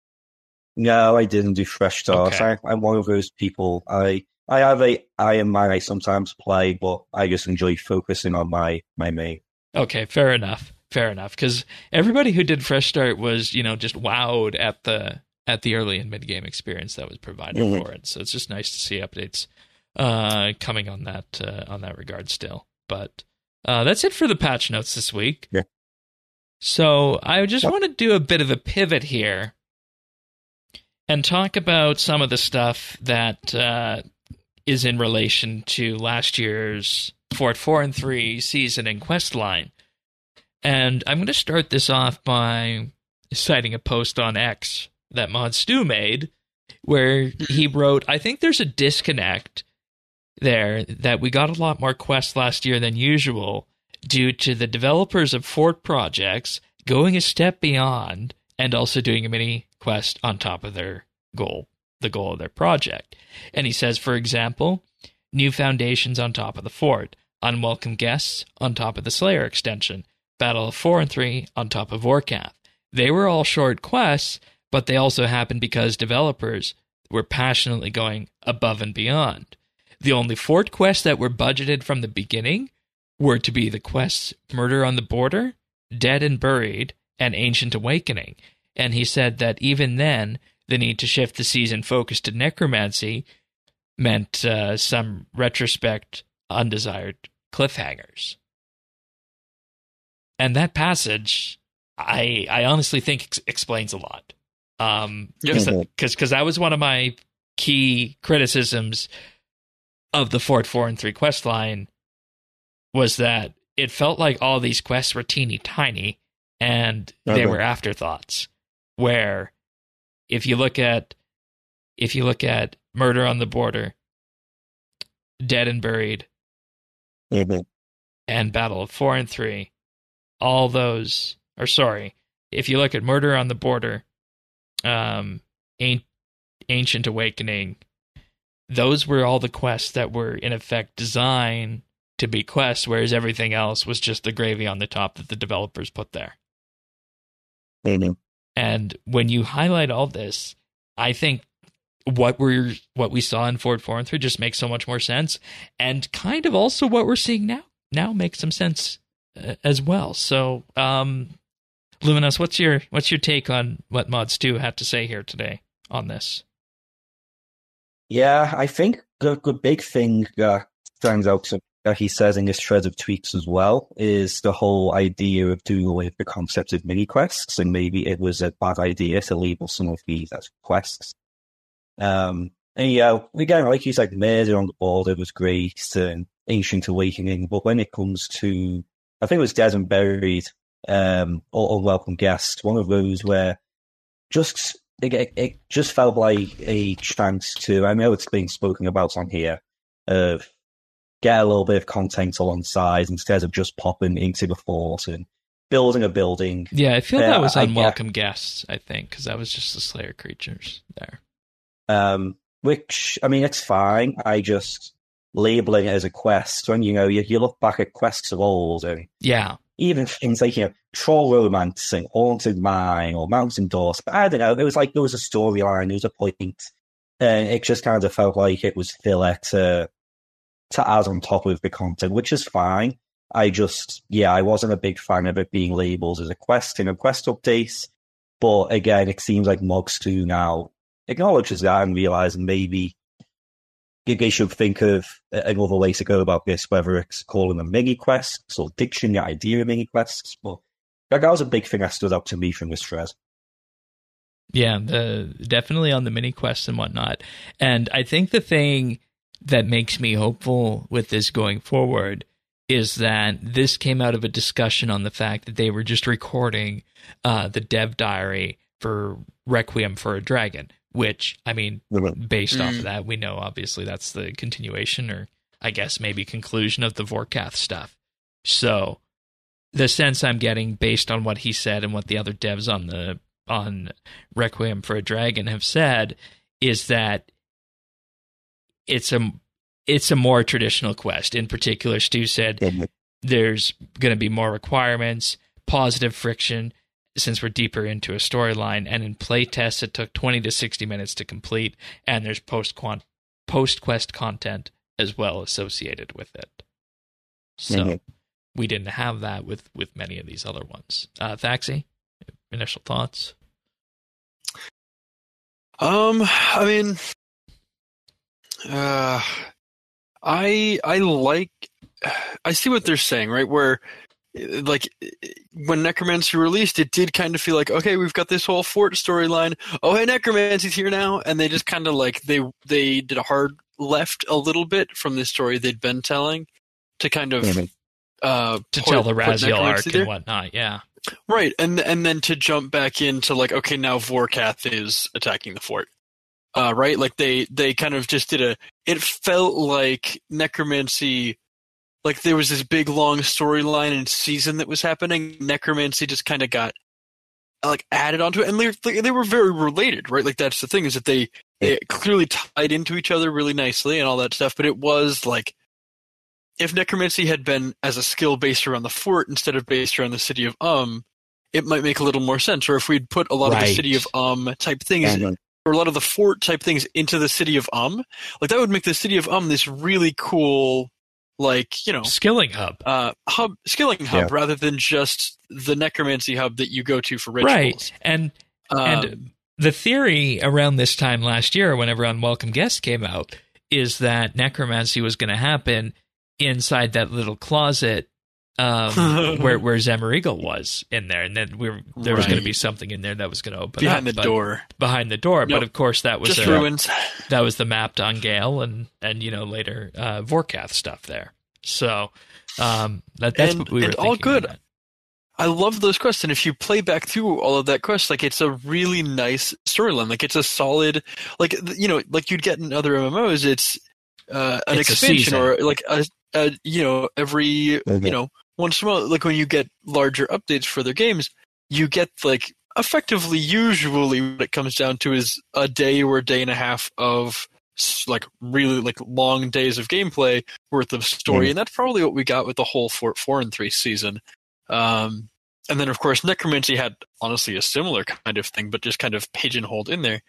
No, I didn't do fresh starts. Okay. I, I'm one of those people. I I have a Iron Man I sometimes play, but I just enjoy focusing on my my main. Okay, fair enough. Fair enough. Because everybody who did Fresh Start was, you know, just wowed at the at the early and mid game experience that was provided Mhm. for it. So it's just nice to see updates uh, coming on that uh, on that regard still. But uh, that's it for the patch notes this week. Yeah. So I just Yep. want to do a bit of a pivot here and talk about some of the stuff that uh, is in relation to last year's Fort four and three season and quest line. And I'm going to start this off by citing a post on X that Mod Stu made, where he wrote, I think there's a disconnect there that we got a lot more quests last year than usual due to the developers of Fort projects going a step beyond and also doing a mini quest on top of their goal, the goal of their project. And he says, for example, new foundations on top of the fort, unwelcome guests on top of the Slayer extension, Battle of four and three on top of Vorkath. They were all short quests, but they also happened because developers were passionately going above and beyond. The only fort quests that were budgeted from the beginning were to be the quests Murder on the Border, Dead and Buried, and Ancient Awakening. And he said that even then, the need to shift the season focus to necromancy meant uh, some retrospect undesired cliffhangers. And that passage, I I honestly think ex- explains a lot. Um, because Mm-hmm. because that was one of my key criticisms of the Fort four and three quest line, was that it felt like all these quests were teeny tiny and they Okay. were afterthoughts. Where if you look at if you look at Murder on the Border, Dead and Buried, Mm-hmm. and Battle of four and three, all those, or sorry, if you look at Murder on the Border, um, Ancient Awakening, those were all the quests that were in effect designed to be quests, whereas everything else was just the gravy on the top that the developers put there. Mm-hmm. And when you highlight all this, I think what we're what we saw in Fort four and three just makes so much more sense, and kind of also what we're seeing now now makes some sense uh, as well. So, um, Luminous, what's your what's your take on what Mod Stu had to say here today on this? Yeah, I think the, the big thing that stands out to, that he says in this thread of tweets as well is the whole idea of doing away with the concept of mini quests, and maybe it was a bad idea to label some of these as quests. Um, and yeah, again, like you said, Murder on the Border was great and Ancient Awakening, but when it comes to, I think it was Dead and Buried, um, or Unwelcome Guest, one of those where just it, it just felt like a chance to, I know it's being spoken about on here, of get a little bit of content alongside instead of just popping into the fort and building a building. Yeah, I feel Uh, that was I- unwelcome guests, I think, because that was just the Slayer creatures there. Um, which, I mean, it's fine. I just labeling it as a quest. When, you know, you, you look back at quests of old, and Yeah. even things like, you know, Troll Romancing, Haunted Mine, or Mountain Doors. But I don't know, there was like, there was a storyline, there was a point, and it just kind of felt like it was filler to, to add on top of the content, which is fine. I just, yeah, I wasn't a big fan of it being labeled as a quest in a quest update. But again, it seems like Mogs two now acknowledges that and realizing maybe they should think of another way to go about this, whether it's calling them mini quests or ditching the idea of mini quests. But that was a big thing that stood out to me from this thread. Yeah, the definitely on the mini quests and whatnot. And I think the thing that makes me hopeful with this going forward is that this came out of a discussion on the fact that they were just recording uh, the dev diary for Requiem for a Dragon, which, I mean, based Mm. off of that, we know obviously that's the continuation, or I guess maybe conclusion of the Vorkath stuff. So the sense I'm getting based on what he said and what the other devs on the on Requiem for a Dragon have said is that it's a it's a more traditional quest. In particular, Stu said Mhm. there's going to be more requirements, positive friction, since we're deeper into a storyline, and in playtests it took twenty to sixty minutes to complete, and there's post post quest content as well associated with it. So Mhm. we didn't have that with with many of these other ones. Uh, Thaxi, initial thoughts? Um, I mean, uh, I I like I see what they're saying, right? Where like when Necromancy released, it did kind of feel like, okay, we've got this whole fort storyline. Oh, hey, Necromancy's here now, and they just kind of like they they did a hard left a little bit from the story they'd been telling to kind of Mhm. uh To put- tell the put Raziel Necromancy arc there. and whatnot, yeah. Right, and and then to jump back into like, okay, now Vorkath is attacking the fort. Uh, right, like they they kind of just did a. It felt like Necromancy, like there was this big long storyline and season that was happening. Necromancy just kind of got like added onto it, and they like, they were very related, right? Like that's the thing, is that they they clearly tied into each other really nicely and all that stuff. But it was like, if Necromancy had been as a skill based around the fort instead of based around the city of Um, it might make a little more sense. Or if we'd put a lot of the Right. city of Um type things, Mhm. or a lot of the fort type things into the city of Um, like that would make the city of Um this really cool like, you know, Skilling Hub. uh, hub, skilling hub, Yeah. rather than just the necromancy hub that you go to for rituals. Right. And Um, and the theory around this time last year, whenever Unwelcome Guest came out, is that necromancy was going to happen inside that little closet um, where where Zemerigal was in there, and then we were, there was Right. going to be something in there that was going to open behind up, the but- door. behind the door. But Nope. of course, that was Just a, ruins. that was the map on Gale, and and you know later uh, Vorkath stuff there. So um, that, that's And- what we were and all thinking good. of that. I love those quests, and if you play back through all of that quest, like it's a really nice storyline. Like it's a solid, like you know, like you'd get in other M M Os. It's uh, an It's a expansion season. or like a, a you know every Okay. you know once in a while, like when you get larger updates for their games, you get like effectively usually what it comes down to is a day or a day and a half of s- like really like long days of gameplay worth of story, Mhm. and that's probably what we got with the whole four, four and three season. Um, and then, of course, Necromancy had honestly a similar kind of thing, but just kind of pigeonholed in there.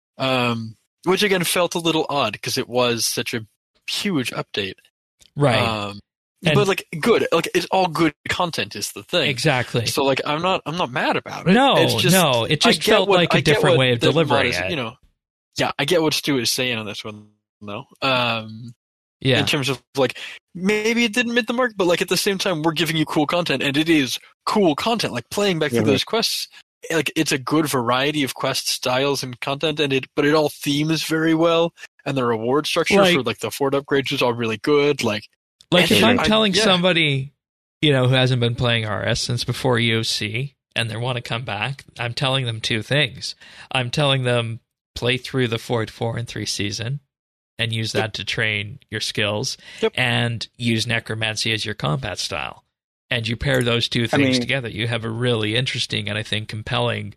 Um, which again felt a little odd because it was such a huge update. Right. Um, And- but like good, like it's all good content is the thing. Exactly. So like I'm not I'm not mad about it. No, it's just, no, it I just get felt what- like I a get different what way of the mod delivering is, it. You know, yeah, I get what Stu is saying on this one though. Um, Yeah. in terms of like maybe it didn't hit the mark, but like at the same time we're giving you cool content, and it is cool content. Like playing back through Mhm. those quests, like it's a good variety of quest styles and content, and it but it all themes very well, and the reward structure Like- for like the fort upgrades is all really good. Like Like if And I'm I- telling yeah. somebody, you know, who hasn't been playing R S since before E O C and they want to come back, I'm telling them two things. I'm telling them play through the Fort four and three season and use that to train your skills, Yep. and use necromancy as your combat style. And you pair those two things mean- together, you have a really interesting and I think compelling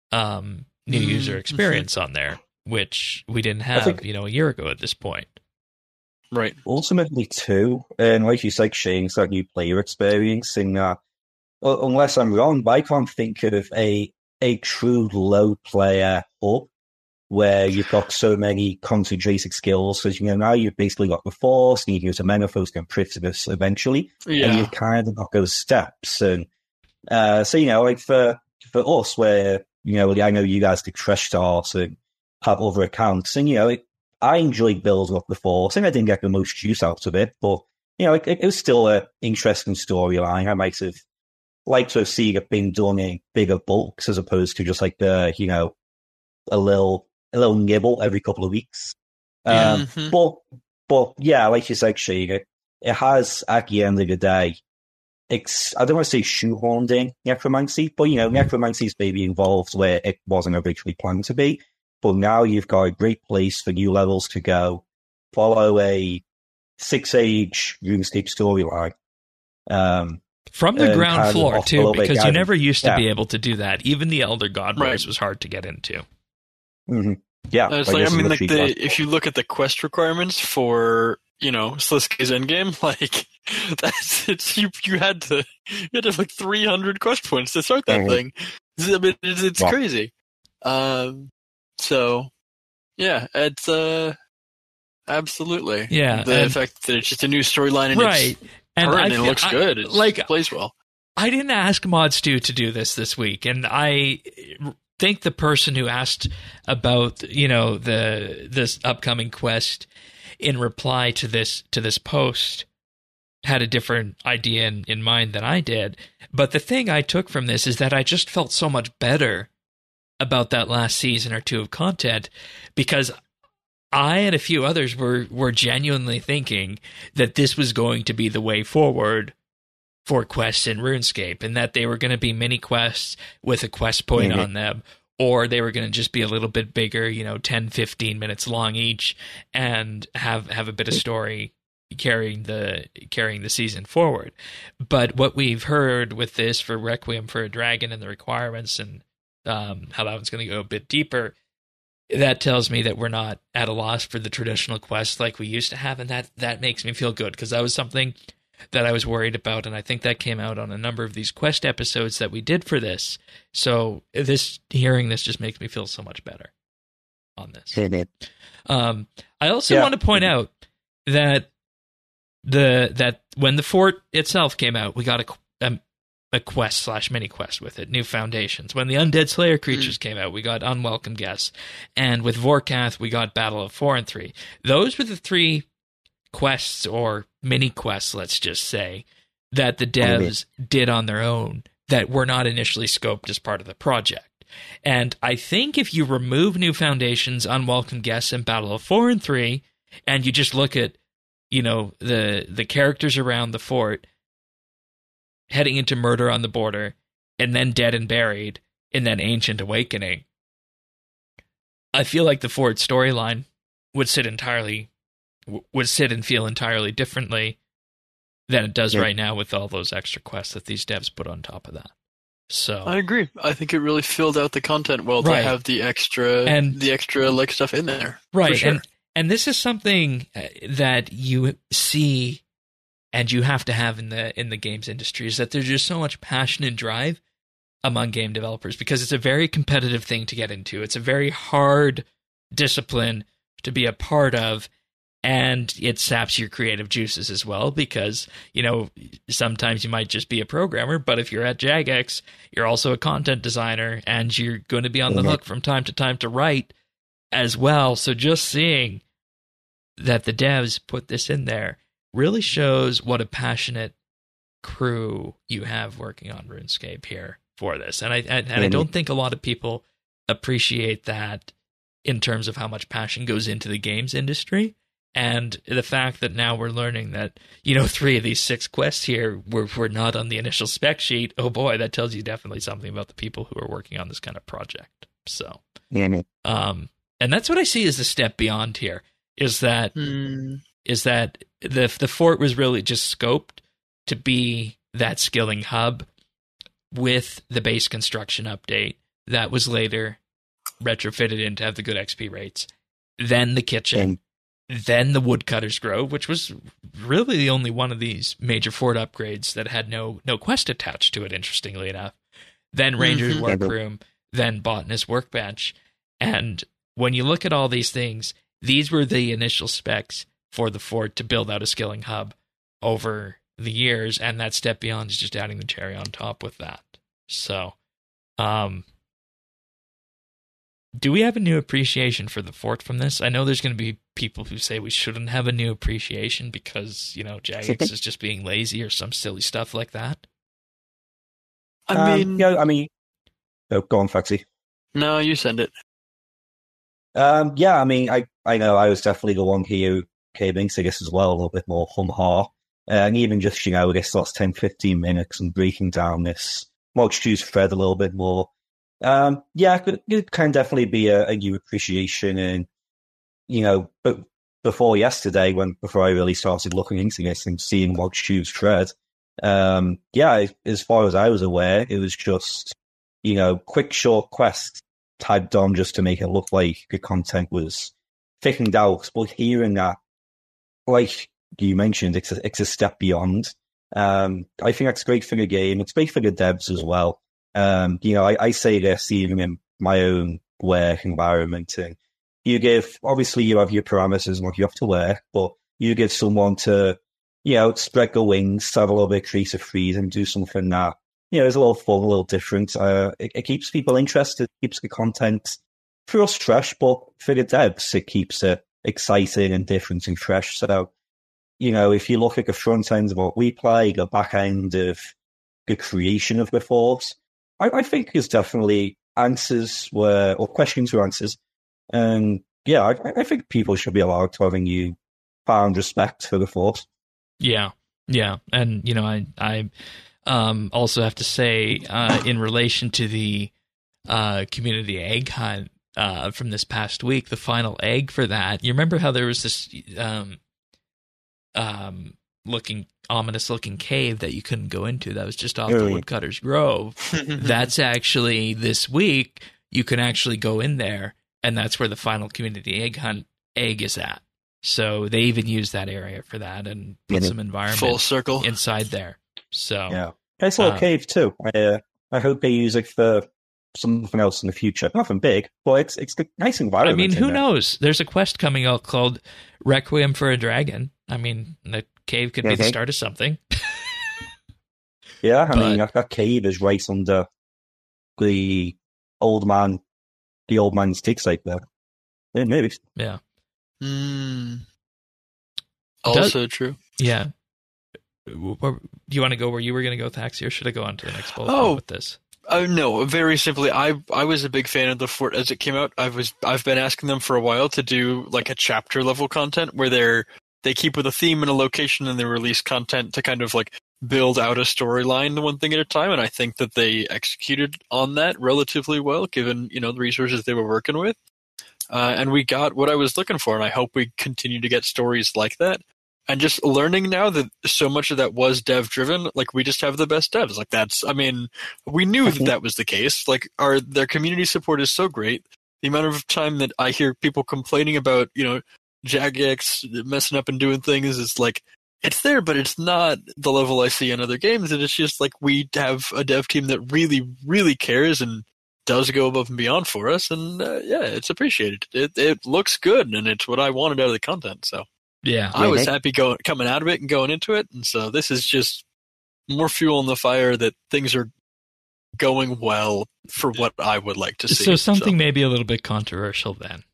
um, new Mm, user mhm. experience on there, which we didn't have, think- you know, a year ago at this point. right, Ultimately, too, and like you said, Shane, it's that new player experience. And uh, well, unless I'm wrong, but I can't think of a a true low player hub where you've got so many concentrated skills. Because you know now you've basically got the Force, and you can use a Menaphos and Pritivus eventually, and yeah, you've kind of got those steps. And uh, so you know, like for for us, where you know, I know you guys did Fresh Start and have other accounts, and you know, it, I enjoyed building up the Force, and I didn't get the most use out of it, but you know, it, it was still an interesting storyline. I might have liked to have seen it being done in bigger bulks as opposed to just like the, you know, a little a little nibble every couple of weeks. Um, Mhm. But but yeah, like you said, Shane, it, it has at the end of the day, it's I don't want to say shoehorned in necromancy, but you know, necromancy's maybe involved where it wasn't originally planned to be. But now you've got a great place for new levels to go, follow a six-age RuneScape storyline. Um, From the and ground kind of floor, off a too, little bit because you guided. never used to Yeah. be able to do that. Even the Elder God Right. Wars was hard to get into. mhm. Yeah, Uh, it's like like, I this is mean, like literally the if you look at the quest requirements for you know Sliske's endgame, like that's it's you you had to you had to have like three hundred quest points to start that Mhm. thing. I mean, it's, it's Wow. crazy. Um, so yeah, it's uh absolutely Yeah, the and- fact that it's just a new storyline and Right. it's And current I and it feel- looks I- good. It like, plays well. I didn't ask Mod Stu to do this this week, and I think the person who asked about, you know, the this upcoming quest in reply to this to this post had a different idea in, in mind than I did. But the thing I took from this is that I just felt so much better about that last season or two of content, because I and a few others were were genuinely thinking that this was going to be the way forward for quests in RuneScape, and that they were going to be mini quests with a quest point Mhm. on them, or they were going to just be a little bit bigger, you know, ten, fifteen minutes long each, and have have a bit of story carrying the carrying the season forward. But what we've heard with this for Requiem for a Dragon and the requirements, and um, how that one's going to go a bit deeper, that tells me that we're not at a loss for the traditional quests like we used to have, and that that makes me feel good, because that was something that I was worried about, and I think that came out on a number of these quest episodes that we did for this. So this hearing this just makes me feel so much better on this. Um, I also Yeah. want to point out that the that when the fort itself came out, we got a a, a quest slash mini quest with it, New Foundations. When the Undead Slayer creatures mm. came out, we got Unwelcome Guests, and with Vorkath, we got Battle of four and three. Those were the three quests or mini quests, let's just say, that the devs oh, did on their own that were not initially scoped as part of the project. And I think if you remove New Foundations, Unwelcome Guests, and Battle of four and three, and you just look at, you know, the the characters around the fort heading into Murder on the Border, and then Dead and Buried, and then Ancient Awakening, I feel like the fort storyline would sit entirely would sit and feel entirely differently than it does yeah. right now with all those extra quests that these devs put on top of that. So I agree. I think it really filled out the content well right. to have the extra and the extra like stuff in there. Right. Sure. And and this is something that you see and you have to have in the in the games industry, is that there's just so much passion and drive among game developers, because it's a very competitive thing to get into. It's a very hard discipline to be a part of. And it saps your creative juices as well, because, you know, sometimes you might just be a programmer, but if you're at Jagex, you're also a content designer, and you're going to be on the hook from time to time to write as well. So just seeing that the devs put this in there really shows what a passionate crew you have working on RuneScape here for this. And I, I and I don't think a lot of people appreciate that in terms of how much passion goes into the games industry. And the fact that now we're learning that, you know, three of these six quests here were, were not on the initial spec sheet. Oh boy, that tells you definitely something about the people who are working on this kind of project. So, yeah, um, and that's what I see as the step beyond here, is that mm. is that the the fort was really just scoped to be that skilling hub with the base construction update that was later retrofitted in to have the good X P rates. Then the kitchen. Yeah. Then the Woodcutter's Grove, which was really the only one of these major fort upgrades that had no no quest attached to it, interestingly enough. Then Ranger's mm-hmm. Workroom, then Botanist Workbench. And when you look at all these things, these were the initial specs for the fort to build out a skilling hub over the years, and that step beyond is just adding the cherry on top with that. So, um... do we have a new appreciation for the fort from this? I know there's going to be people who say we shouldn't have a new appreciation because, you know, Jagex is just being lazy or some silly stuff like that. I um, mean... Yeah, I mean... Oh, go on, Foxy. No, you send it. Um, yeah, I mean, I, I know I was definitely the one who came into this as well, a little bit more hum-ha. Uh, and even just, you know, this last ten, fifteen minutes and breaking down this Mod Choose thread a little bit more. Um, yeah, it, it can definitely be a, a new appreciation. And, you know, but before yesterday, when before I really started looking into this and seeing Mod Choose thread, um, yeah, as far as I was aware, it was just, you know, quick, short quests tagged on just to make it look like the content was thickened out. But hearing that, like you mentioned, it's a, it's a step beyond. Um, I think that's great for the game. It's great for the devs as well. Um, you know, I, I say this even in my own work environment. And you give, obviously, you have your parameters and what you have to wear, but you give someone to, you know, spread the wings, have a little bit of creative freedom, do something that, you know, is a little fun, a little different. Uh, it, it keeps people interested, keeps the content, for us, fresh, but for the devs, it keeps it exciting and different and fresh. So, you know, if you look at the front end of what we play, the back end of the creation of the force, I, I think there's definitely answers were, or questions were answers. And yeah, I, I think people should be allowed to have a new found respect for the force. Yeah, yeah. And, you know, I, I um, also have to say, uh, in relation to the uh, community egg hunt uh, from this past week, the final egg for that, you remember how there was this um, um, looking, ominous looking cave that you couldn't go into that was just off the Woodcutter's Grove? That's actually this week, you can actually go in there, and that's where the final community egg hunt egg is at. So they even use that area for that and put yeah, some environment full circle inside there. So yeah, nice little uh, cave too. I, uh, I hope they use it for something else in the future. Nothing big, but it's it's a nice environment. I mean, who there. knows? There's a quest coming out called Requiem for a Dragon. I mean, that cave could be Okay. the start of something. Yeah, I But- mean, that, that cave is right under the old man, the old man's dig site there. Yeah, maybe. Yeah. Mm. Does- Also true. Yeah. Where- Do you want to go where you were going to go, Thaxi, or should I go on to the next bullet Oh. point with this? Uh, no, very simply, I I was a big fan of the fort as it came out. I was I've been asking them for a while to do like a chapter level content where they're they keep with a theme and a location and they release content to kind of like build out a storyline one thing at a time. And I think that they executed on that relatively well, given you know the resources they were working with. Uh, and we got what I was looking for, and I hope we continue to get stories like that. And just learning now that so much of that was dev driven, like we just have the best devs. Like that's, I mean, we knew that that was the case. Like our their community support is so great. The amount of time that I hear people complaining about, you know, Jagex messing up and doing things is like it's there, but it's not the level I see in other games. And it's just like we have a dev team that really, really cares and does go above and beyond for us. And uh, yeah, it's appreciated. It it looks good, and it's what I wanted out of the content. So. Yeah. I was Mhm. happy going coming out of it and going into it, and so this is just more fuel in the fire that things are going well for what I would like to see. So something maybe a little bit controversial then.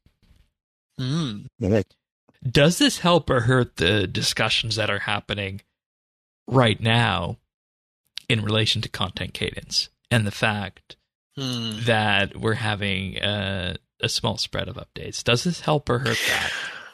Mm. Yeah. Does this help or hurt the discussions that are happening right now in relation to content cadence and the fact Hmm. that we're having a, a small spread of updates? Does this help or hurt that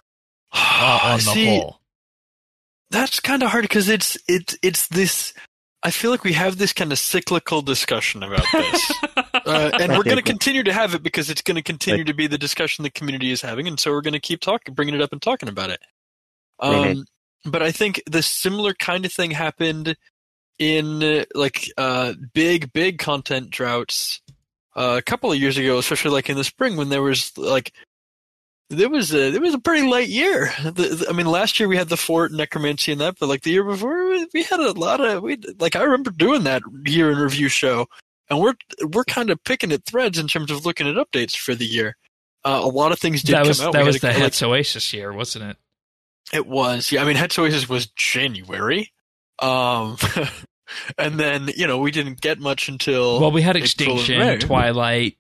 uh, on the See, whole? That's kind of hard because it's it's it's this. I feel like we have this kind of cyclical discussion about this, uh, and we're going to continue to have it because it's going to continue to be the discussion the community is having, and so we're going to keep talking, bringing it up, and talking about it. Um, Mhm. But I think the similar kind of thing happened in uh, like uh, big, big content droughts uh, a couple of years ago, especially like in the spring when there was like. There was a it was a pretty light year. The, the- I mean, last year we had the Fort Necromancy and that, but like the year before we, we had a lot of we like I remember doing that year in review show, and we're we're kind of picking at threads in terms of looking at updates for the year. Uh, a lot of things did That come was out. that We was had the a- like, Hetz Oasis year, wasn't it? It was, yeah. I mean, Hetz Oasis was January, um, and then you know we didn't get much until Well, we had April and Extinction, May. Twilight,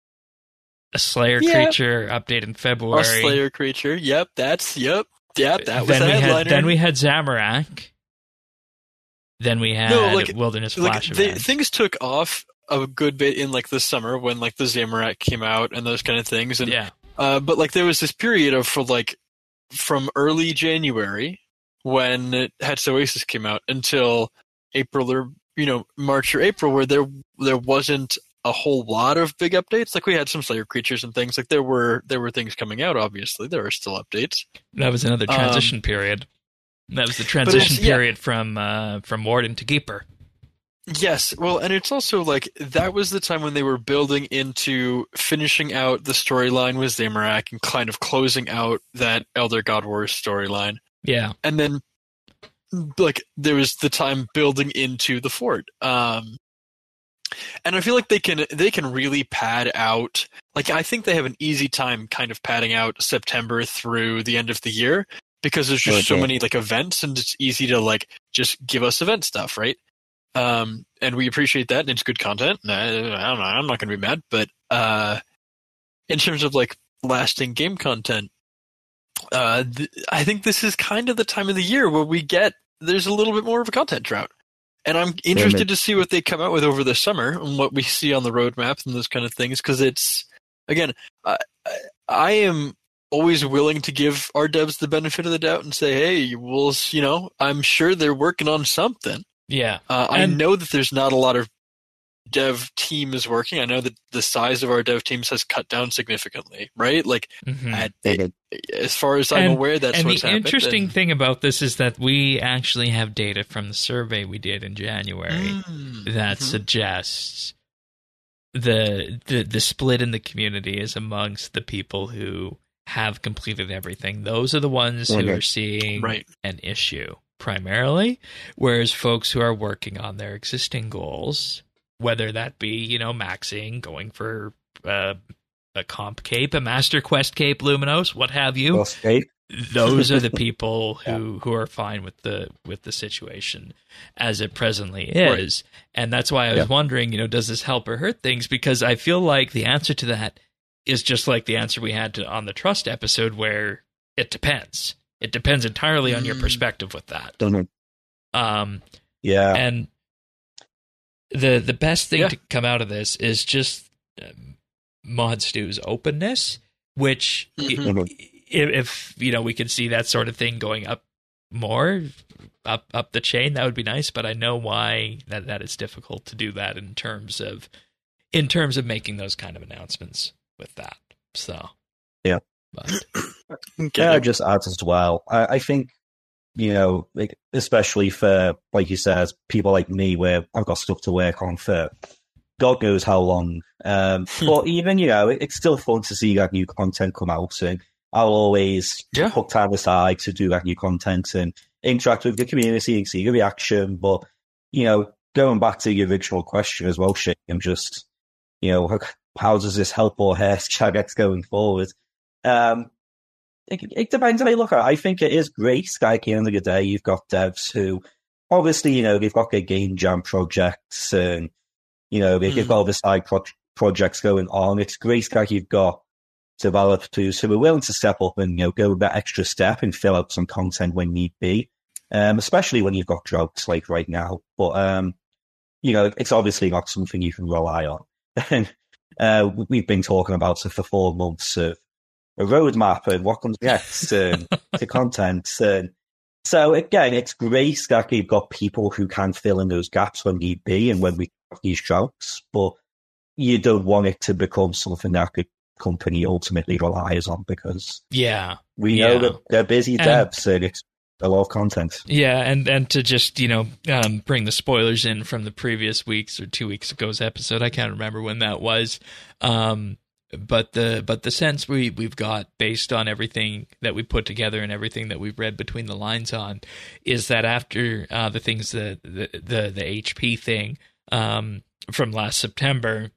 a Slayer Yeah. creature update in February. Our Slayer creature. Yep, that's yep, yep. That was then the we headliner. had then we had Zamorak. Then we had No, like- Wilderness like Flash they, event. things took off a good bit in like the summer when like the Zamorak came out and those kind of things, and yeah, uh, but like there was this period of for like from early January when Hetz Oasis came out until April or you know March or April where there there wasn't a whole lot of big updates. Like we had some Slayer creatures and things. Like there were there were things coming out. Obviously, there are still updates. that was another Um, transition period. That was the transition it's- yeah. period from uh, from Warden to Keeper. Yes, well, and it's also like that was the time when they were building into finishing out the storyline with Zamorak and kind of closing out that Elder God Wars storyline. Yeah, And then, like, there was the time building into the fort. Um, and I feel like they can they can really pad out. Like, I think they have an easy time kind of padding out September through the end of the year because there's just so Okay. many like events, and it's easy to like just give us event stuff, right? Um, and we appreciate that, and it's good content. And I, I don't know, I'm not going to be mad, but uh, in terms of like lasting game content, uh, th- I think this is kind of the time of the year where we get there's a little bit more of a content drought, and I'm interested to see what they come out with over the summer and what we see on the roadmaps and those kind of things. Because it's again, I, I, I am always willing to give our devs the benefit of the doubt and say, hey, we'll, you know, I'm sure they're working on something. yeah. Uh, I And- know that there's not a lot of dev teams working. I know that the size of our dev teams has cut down significantly, right? Like, Mhm. at, They did. as far as I'm And- aware, that's and what's the happened. interesting and- thing about this is that we actually have data from the survey we did in January Mm, that mhm. suggests the, the the split in the community is amongst the people who have completed everything. Those are the ones who Okay. are seeing Right. an issue primarily, whereas folks who are working on their existing goals, whether that be, you know, maxing, going for uh, a comp cape, a master quest cape, Luminos, what have you, Escape. those are the people who, yeah. who are fine with the with the situation as it presently is. Right. And that's why I was yeah. wondering, you know, does this help or hurt things? Because I feel like the answer to that is just like the answer we had to, on the trust episode, where it depends. It depends entirely on your perspective with that. Mm-hmm. Um, yeah. And the the best thing yeah. to come out of this is just um, ModStu's openness, which mm-hmm. if, if you know we could see that sort of thing going up more up up the chain, that would be nice. But I know why that that is difficult to do that in terms of in terms of making those kind of announcements with that. So yeah, but yeah, I just add as well. I, I think you know, like, especially for like you said, people like me, where I've got stuff to work on for God knows how long. Um, but even, you know, it, it's still fun to see that new content come out. And I'll always yeah. put time aside to do that new content and interact with the community and see the reaction. But, you know, going back to the original question as well, Shane, I'm just, you know, how, how does this help or hurt Jagex going forward? Um, it, it depends how you look at it. I think it is great. At the end of the day, you've got devs who, obviously, you know, they've got their game jam projects and, you know, they've mm. got all the side pro- projects going on. It's great that you've got developers who are willing to step up and, you know, go that extra step and fill out some content when need be, um, especially when you've got droughts like right now. But, um, you know, it's obviously not something you can rely on. And uh, we've been talking about it for four months of a roadmap and what comes next and to content. And so, again, it's great that you've got people who can fill in those gaps when need be and when we have these droughts, but you don't want it to become something that the company ultimately relies on, because yeah, we yeah. know that they're busy devs and, and it's a lot of content. Yeah, and, and to just, you know, um, bring the spoilers in from the previous weeks or two weeks ago's episode, I can't remember when that was, um, but the but the sense we, we've got based on everything that we put together and everything that we've read between the lines on is that after uh, the things, the, the, the, the H P thing um, from last September,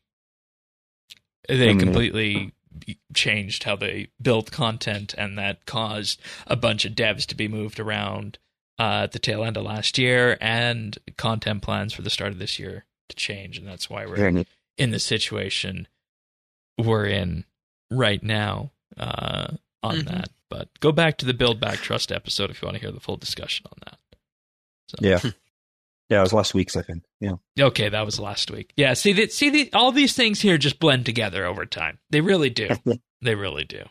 they mm-hmm. completely changed how they built content, and that caused a bunch of devs to be moved around uh, at the tail end of last year, and content plans for the start of this year to change, and that's why we're mm-hmm. in the situation we're in right now uh, on mm-hmm. that. But go back to the Build Back Trust episode if you want to hear the full discussion on that. So. Yeah. Yeah, it was last week's, I think. Yeah. Okay, that was last week. Yeah, see, the, see, the, all these things here just blend together over time. They really do. They really do.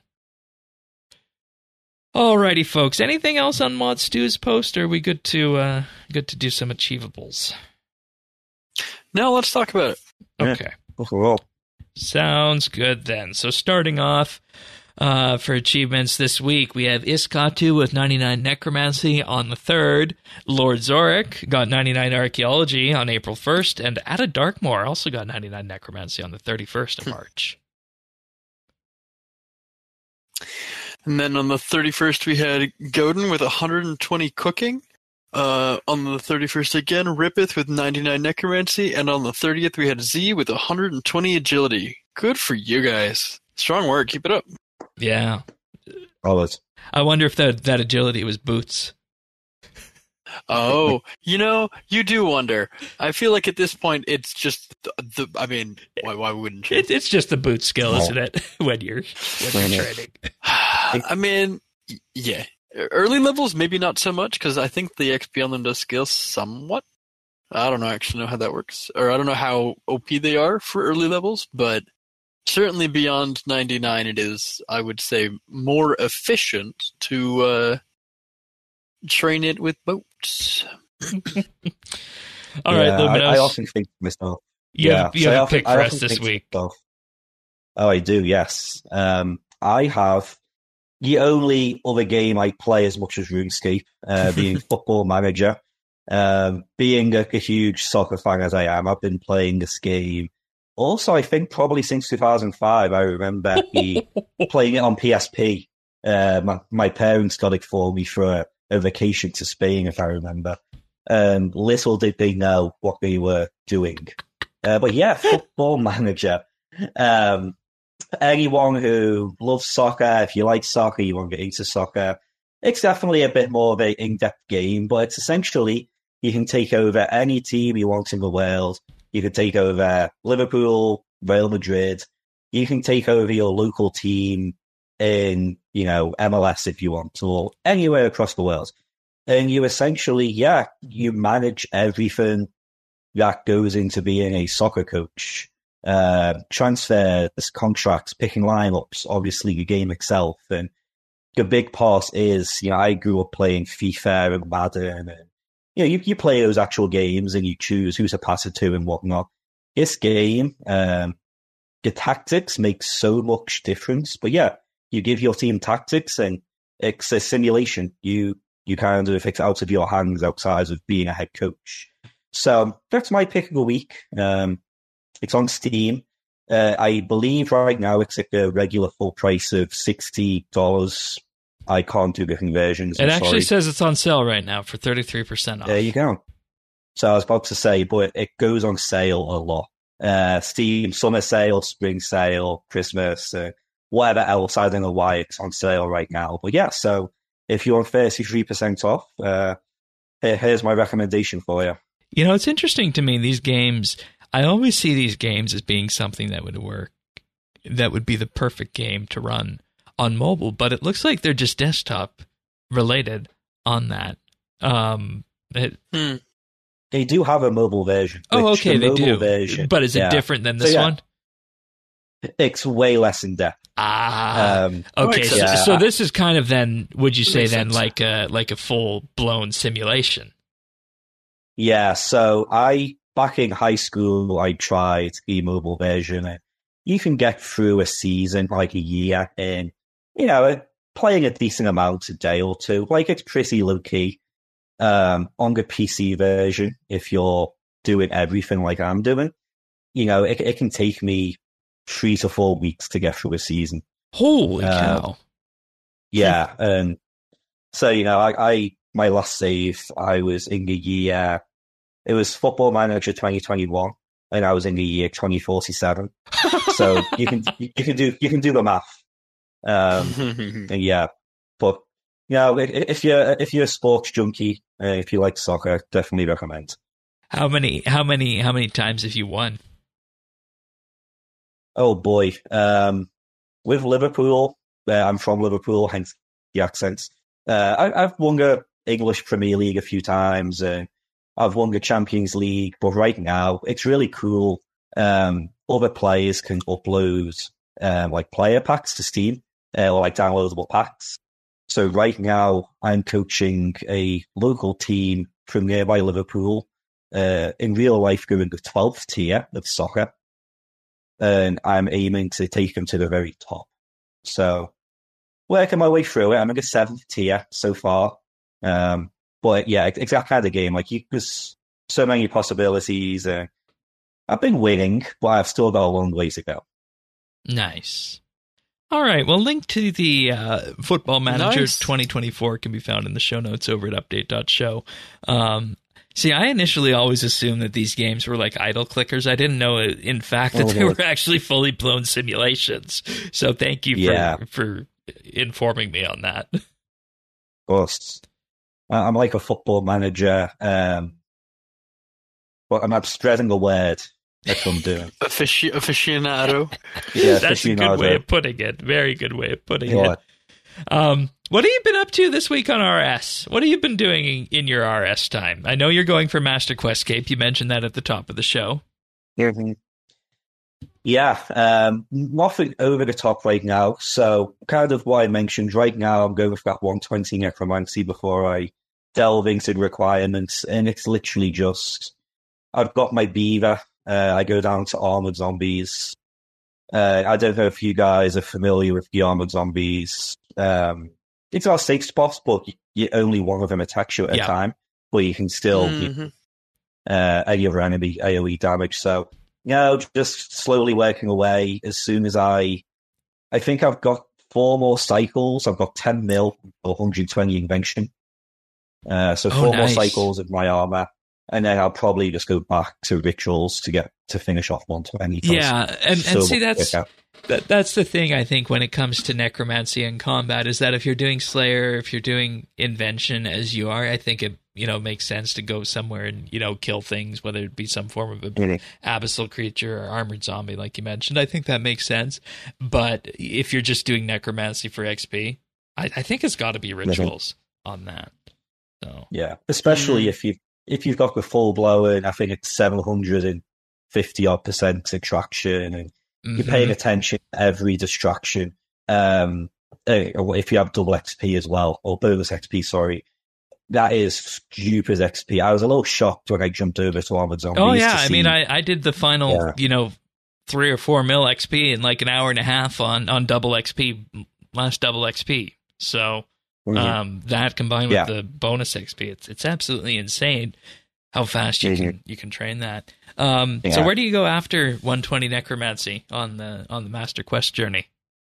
Alrighty, folks. Anything else on ModStu's post? Or are we good to uh, good to do some achievables? No, let's talk about it. Okay. Yeah. Oh, sounds good then. So starting off uh, for achievements this week, we have Iskatu with ninety-nine Necromancy on the third. Lord Zorik got ninety-nine Archaeology on April first. And Ada Darkmoor also got ninety-nine Necromancy on the thirty-first of March. And then on the thirty-first, we had Godin with one hundred twenty Cooking. Uh, on the thirty-first again, Ripeth with ninety-nine Necromancy, and on the thirtieth we had Z with one hundred twenty Agility. Good for you guys. Strong work. Keep it up. Yeah. Always. I wonder if that that agility was boots. Oh, you know, you do wonder. I feel like at this point it's just the, the I mean, why why wouldn't you? It, it's just the boot skill, isn't it? when you're, when you're training. I mean, yeah. Early levels, maybe not so much, because I think the X P on them does scale somewhat. I don't know, actually know how that works. Or I don't know how O P they are for early levels, but certainly beyond ninety-nine it is, I would say, more efficient to uh, train it with boats. All right, yeah, Luminos. I, I often think to myself. You yeah, have, you so have I a often, pick for I us this week. Myself, oh, I do, yes. Um, I have the only other game I play as much as RuneScape, uh, being Football Manager. Um, being a, a huge soccer fan as I am, I've been playing this game. Also, I think probably since two thousand five, I remember me playing it on P S P. Uh, my, my parents got it for me for a, a vacation to Spain, if I remember. Um, little did they know what they were doing. Uh, but yeah, Football Manager. Um, anyone who loves soccer, if you like soccer, you want to get into soccer, it's definitely a bit more of an in-depth game, but it's essentially you can take over any team you want in the world. You can take over Liverpool, Real Madrid. You can take over your local team in, you know, M L S if you want, or anywhere across the world. And you essentially, yeah, you manage everything that goes into being a soccer coach. Uh, transfers, contracts, picking lineups, obviously the game itself. And the big part is, you know, I grew up playing FIFA and Madden, and you know, you, you play those actual games and you choose who to pass it to and whatnot. This game, um, the tactics make so much difference. But yeah, you give your team tactics and it's a simulation. You you kind of, it's out of your hands outside of being a head coach. So that's my pick of the week. Um, it's on Steam. Uh, I believe right now it's at the regular full price of sixty dollars. I can't do the conversions. It I'm actually sorry. says it's on sale right now for thirty-three percent off. There you go. So I was about to say, but it goes on sale a lot. Uh, Steam, summer sale, spring sale, Christmas, uh, whatever else. I don't know why it's on sale right now. But yeah, so if you want thirty-three percent off, uh, here, here's my recommendation for you. You know, it's interesting to me, these games, I always see these games as being something that would work, that would be the perfect game to run on mobile, but it looks like they're just desktop related on that. Um, it, Hmm. They do have a mobile version. oh, which okay, the they mobile do. Version, But is it yeah. different than So, this yeah. one? It's way less in depth. Ah, Um, okay. makes So, sense. so Yeah. this is kind of then, would you say Makes then, sense. like a like a full blown simulation? Yeah, so I, back in high school, I tried the mobile version. And you can get through a season, like a year, in, you know, playing a decent amount, a day or two. Like, it's pretty low-key. Um, on the P C version, if you're doing everything like I'm doing, you know, it, it can take me three to four weeks to get through a season. Holy Uh, cow! Yeah, and so, you know, I, I my last save, I was in the year, it was Football Manager twenty twenty-one, and I was in the year twenty forty-seven. So you can you, you can do you can do the math. Um, and yeah, but you know, if, if you're if you're a sports junkie, uh, if you like soccer, definitely recommend. How many? How many? How many times have you won? Oh boy, um, with Liverpool, uh, I'm from Liverpool, hence the accents. Uh, I, I've won the English Premier League a few times, and I've won the Champions League. But right now, it's really cool. Um, other players can upload um, like player packs to Steam, uh, or like downloadable packs. So right now, I'm coaching a local team from nearby Liverpool. Uh, in real life, going to the twelfth tier of soccer. And I'm aiming to take them to the very top. So, working my way through it. I'm in the seventh tier so far. Um, but yeah, it's that kind of game. Like, you, there's so many possibilities. Uh, I've been winning, but I've still got a long way to go. Nice. All right. Well, link to the uh, Football Manager Nice. twenty twenty-four can be found in the show notes over at update dot show. Um, see, I initially always assumed that these games were like idle clickers. I didn't know, in fact, that Oh, they no. were actually fully blown simulations. So thank you for, Yeah. for informing me on that. Of course. I- I'm like a football manager, um, but I'm spreading the word. That's what I'm doing. Affici- aficionado. Yeah, That's a good aficionado. way of putting it. Very good way of putting Yeah. it. Um, what have you been up to this week on R S? What have you been doing in your R S time? I know you're going for Master Questscape. You mentioned that at the top of the show. Mhm. Yeah, um, nothing over the top right now. So, kind of what I mentioned, right now I'm going with that one twenty necromancy before I delve into the requirements. And it's literally just, I've got my beaver. Uh, I go down to armored zombies. Uh, I don't know if you guys are familiar with the armored zombies. Um, it's our safe spots, but you, you, only one of them attacks you at Yeah. a time. But you can still Mhm. uh, any other enemy A O E damage. So, you know, just slowly working away. As soon as I, I think I've got four more cycles. I've got ten mil or one hundred twenty invention. Uh, so Oh, four more nice. cycles of my armor, and then I'll probably just go back to rituals to get to finish off one twenty. Yeah, and, So and see much that's quicker. that that's the thing, I think, when it comes to necromancy and combat, is that if you're doing Slayer, if you're doing Invention as you are, I think it, you know, makes sense to go somewhere and, you know, kill things, whether it be some form of a Mhm. abyssal creature or armored zombie, like you mentioned. I think that makes sense. But if you're just doing necromancy for X P, I, I think it's got to be rituals on that. So Yeah, especially Mm. if you if you've got the full blown, I think it's seven hundred and fifty odd percent attraction, and you're mhm. paying attention to every distraction. Um, eh, or if you have double X P as well, or bonus X P, sorry, that is stupid X P. I was a little shocked when I jumped over to Armored Zombies. Oh yeah, to I see- mean, I, I did the final, Yeah. you know, three or four mil X P in like an hour and a half on on double X P, last double X P. So Mhm. um, that combined with Yeah. the bonus X P, it's it's absolutely insane how fast you can you can train that. Um, So Yeah. where do you go after one twenty Necromancy on the on the Master Quest journey?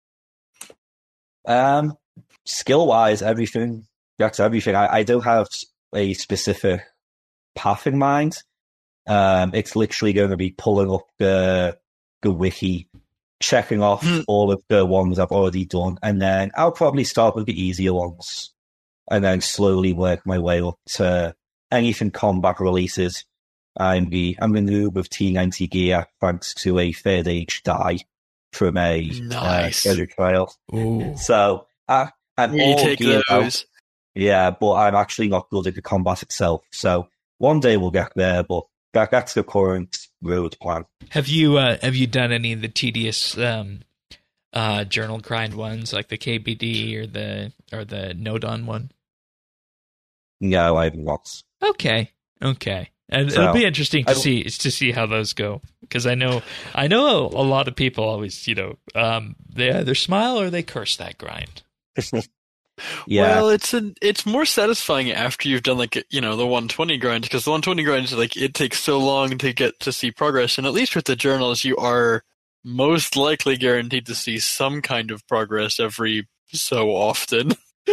Um, skill wise, everything. That's everything. I, I do have a specific path in mind. Um, it's literally going to be pulling up the the wiki, checking off Hmm. all of the ones I've already done, and then I'll probably start with the easier ones, and then slowly work my way up to anything combat releases. I'm the I'm the noob with T ninety gear thanks to a third age die from a Nice. uh, treasure trail. Ooh. So I, I'm You all take geared out. those. Yeah, but I'm actually not good at the combat itself. So one day we'll get there, but that, that's the current road plan. Have you uh, have you done any of the tedious um, uh, journal grind ones, like the K B D or the or the Nodon one? No, I haven't got. Okay, okay, and So, it'll be interesting to I- see to see how those go, because I know I know a lot of people always, you know, um, they either smile or they curse that grind. Yeah, Well, it's an, it's more satisfying after you've done like you know the one twenty grind, because the one twenty grind is like it takes so long to get to see progress, and at least with the journals you are most likely guaranteed to see some kind of progress every so often.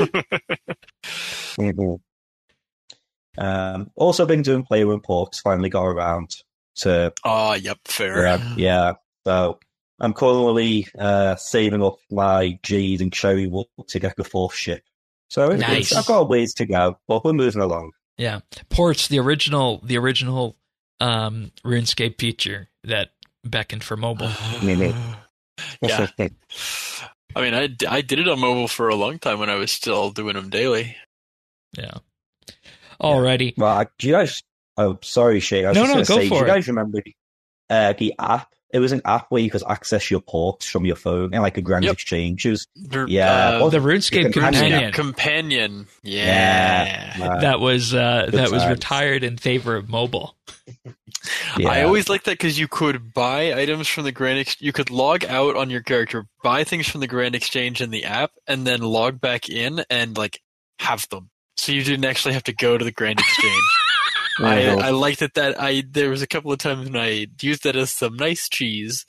mhm. Um, also been doing player reports. Finally got around to Ah, yep, fair. yeah, yeah. So I'm currently uh, saving up my Jade and Cherry wood to get the fourth ship. So it's, Nice. I've got a ways to go, but we're moving along. Yeah, Ports, the original the original um, RuneScape feature that beckoned for mobile. Yeah. I mean, I, d- I did it on mobile for a long time when I was still doing them daily. Yeah. Alrighty. Well, I, do you guys? Oh, sorry, Shay. I was No, just no, going to go say, do for you it. guys remember the, uh, the app? It was an app where you could access your ports from your phone and like a Grand Yep. Exchange. It was, The- Yeah, uh, well, The RuneScape Companion. companion. companion. Yeah. Yeah. uh, That was uh, Good that was times. retired in favor of mobile. yeah. I always liked that because you could buy items from the Grand Ex- you could log out on your character, buy things from the Grand Exchange in the app, and then log back in and like have them. So you didn't actually have to go to the Grand Exchange. I, Mhm. I liked that. That I there was a couple of times when I used that as some nice cheese.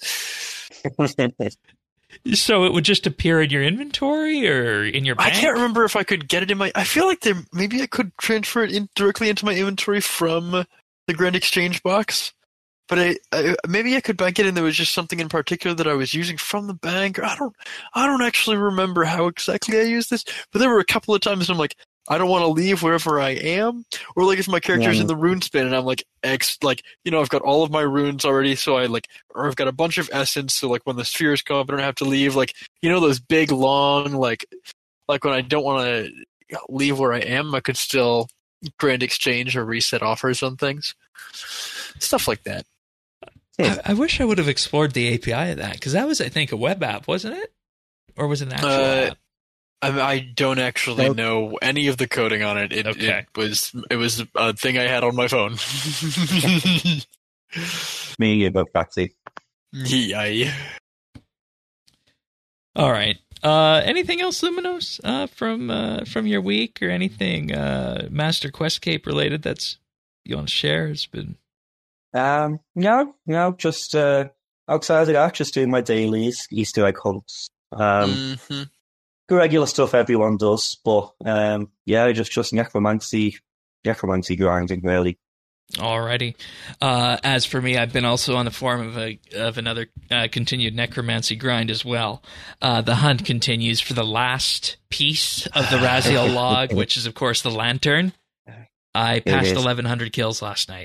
So it would just appear in your inventory or in your I bank? can't remember if I could get it in my. I feel like there maybe I could transfer it in directly into my inventory from the Grand Exchange box. But I, I maybe I could bank it, and there was just something in particular that I was using from the bank. I don't, I don't actually remember how exactly I used this. But there were a couple of times I'm like, I don't want to leave wherever I am, or like if my character's Yeah. in the rune spin and I'm like X, like you know I've got all of my runes already, so I like, or I've got a bunch of essence, so like when the spheres come up, I don't have to leave. Like you know those big long like, like when I don't want to leave where I am, I could still Grand Exchange or reset offers on things, stuff like that. I, I wish I would have explored the A P I of that, because that was, I think, a web app, wasn't it? Or was it an actual Uh, app? I, mean, I don't actually Nope. know any of the coding on it. It, Okay. it was it was a thing I had on my phone. Me and you both, Patsy. Yeah. All right. Uh, anything else, Luminos, uh, from uh, from your week, or anything uh, Master Questcape related that's you want to share? Has been Um, no, no, just uh, outside of that, just doing my dailies, Easter egg hunts. Um, hmm the regular stuff everyone does, but um, yeah, just just necromancy, necromancy grinding really. Alrighty. Uh, as for me, I've been also on the form of a of another uh, continued necromancy grind as well. Uh, the hunt continues for the last piece of the Raziel log, which is of course the lantern. I passed eleven hundred kills last night.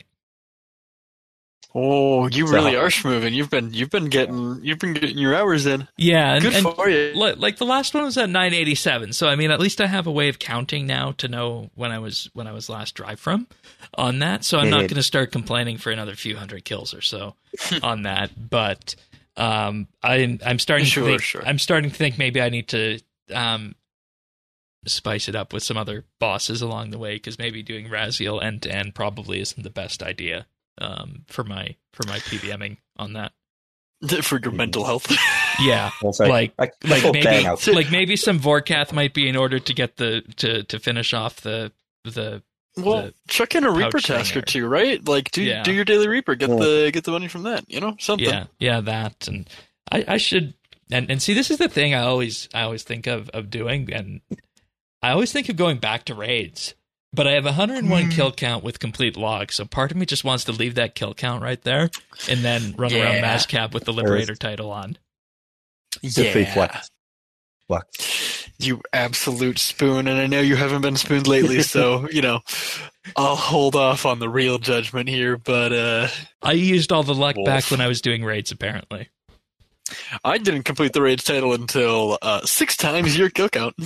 Oh, you So- really are schmoving. You've been you've been getting you've been getting your hours in. Yeah, and, Good and for you. li- like the last one was at nine eighty-seven. So I mean, at least I have a way of counting now to know when I was when I was last drive from on that. So I'm not Mhm. going to start complaining for another few hundred kills or so on that. But um, I I'm starting Sure, to think sure. I'm starting to think maybe I need to um spice it up with some other bosses along the way, because maybe doing Raziel end to end probably isn't the best idea um for my for my PVMing on that. For your mental health. Yeah. Also, Like- I, I like felt maybe- bad now. Like maybe some Vorkath might be in order to get the to, to finish off the the Well, the chuck in a Reaper pouch task thing or two, right? Like do Yeah. do your daily Reaper, get Yeah. the get the money from that, you know? Something. yeah yeah that and I, I should and, and see, this is the thing I always I always think of of doing, and I always think of going back to raids, but I have a one hundred one Hmm. kill count with complete log, so part of me just wants to leave that kill count right there and then run around Yeah. Mazcab with the Liberator title on. It's a free Yeah. flex. Flex. You absolute spoon, and I know you haven't been spooned lately, so you know I'll hold off on the real judgment here. But uh, I used all the luck Wolf. back when I was doing raids, apparently. I didn't complete the raids title until uh, six times your kill count.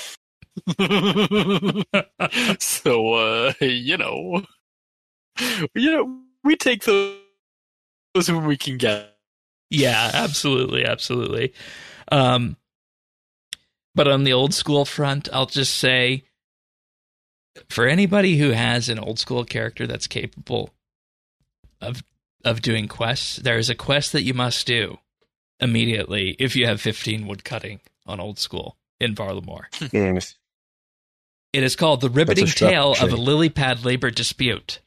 So uh, you know, you know, we take those when we can get. Yeah, absolutely, absolutely. Um, but on the old school front, I'll just say, for anybody who has an old school character that's capable of of doing quests, there is a quest that you must do immediately if you have fifteen wood cutting on old school in Varlamore. Games. It is called The Riveting That's a Tale of a strategy. Lily Pad Labor Dispute.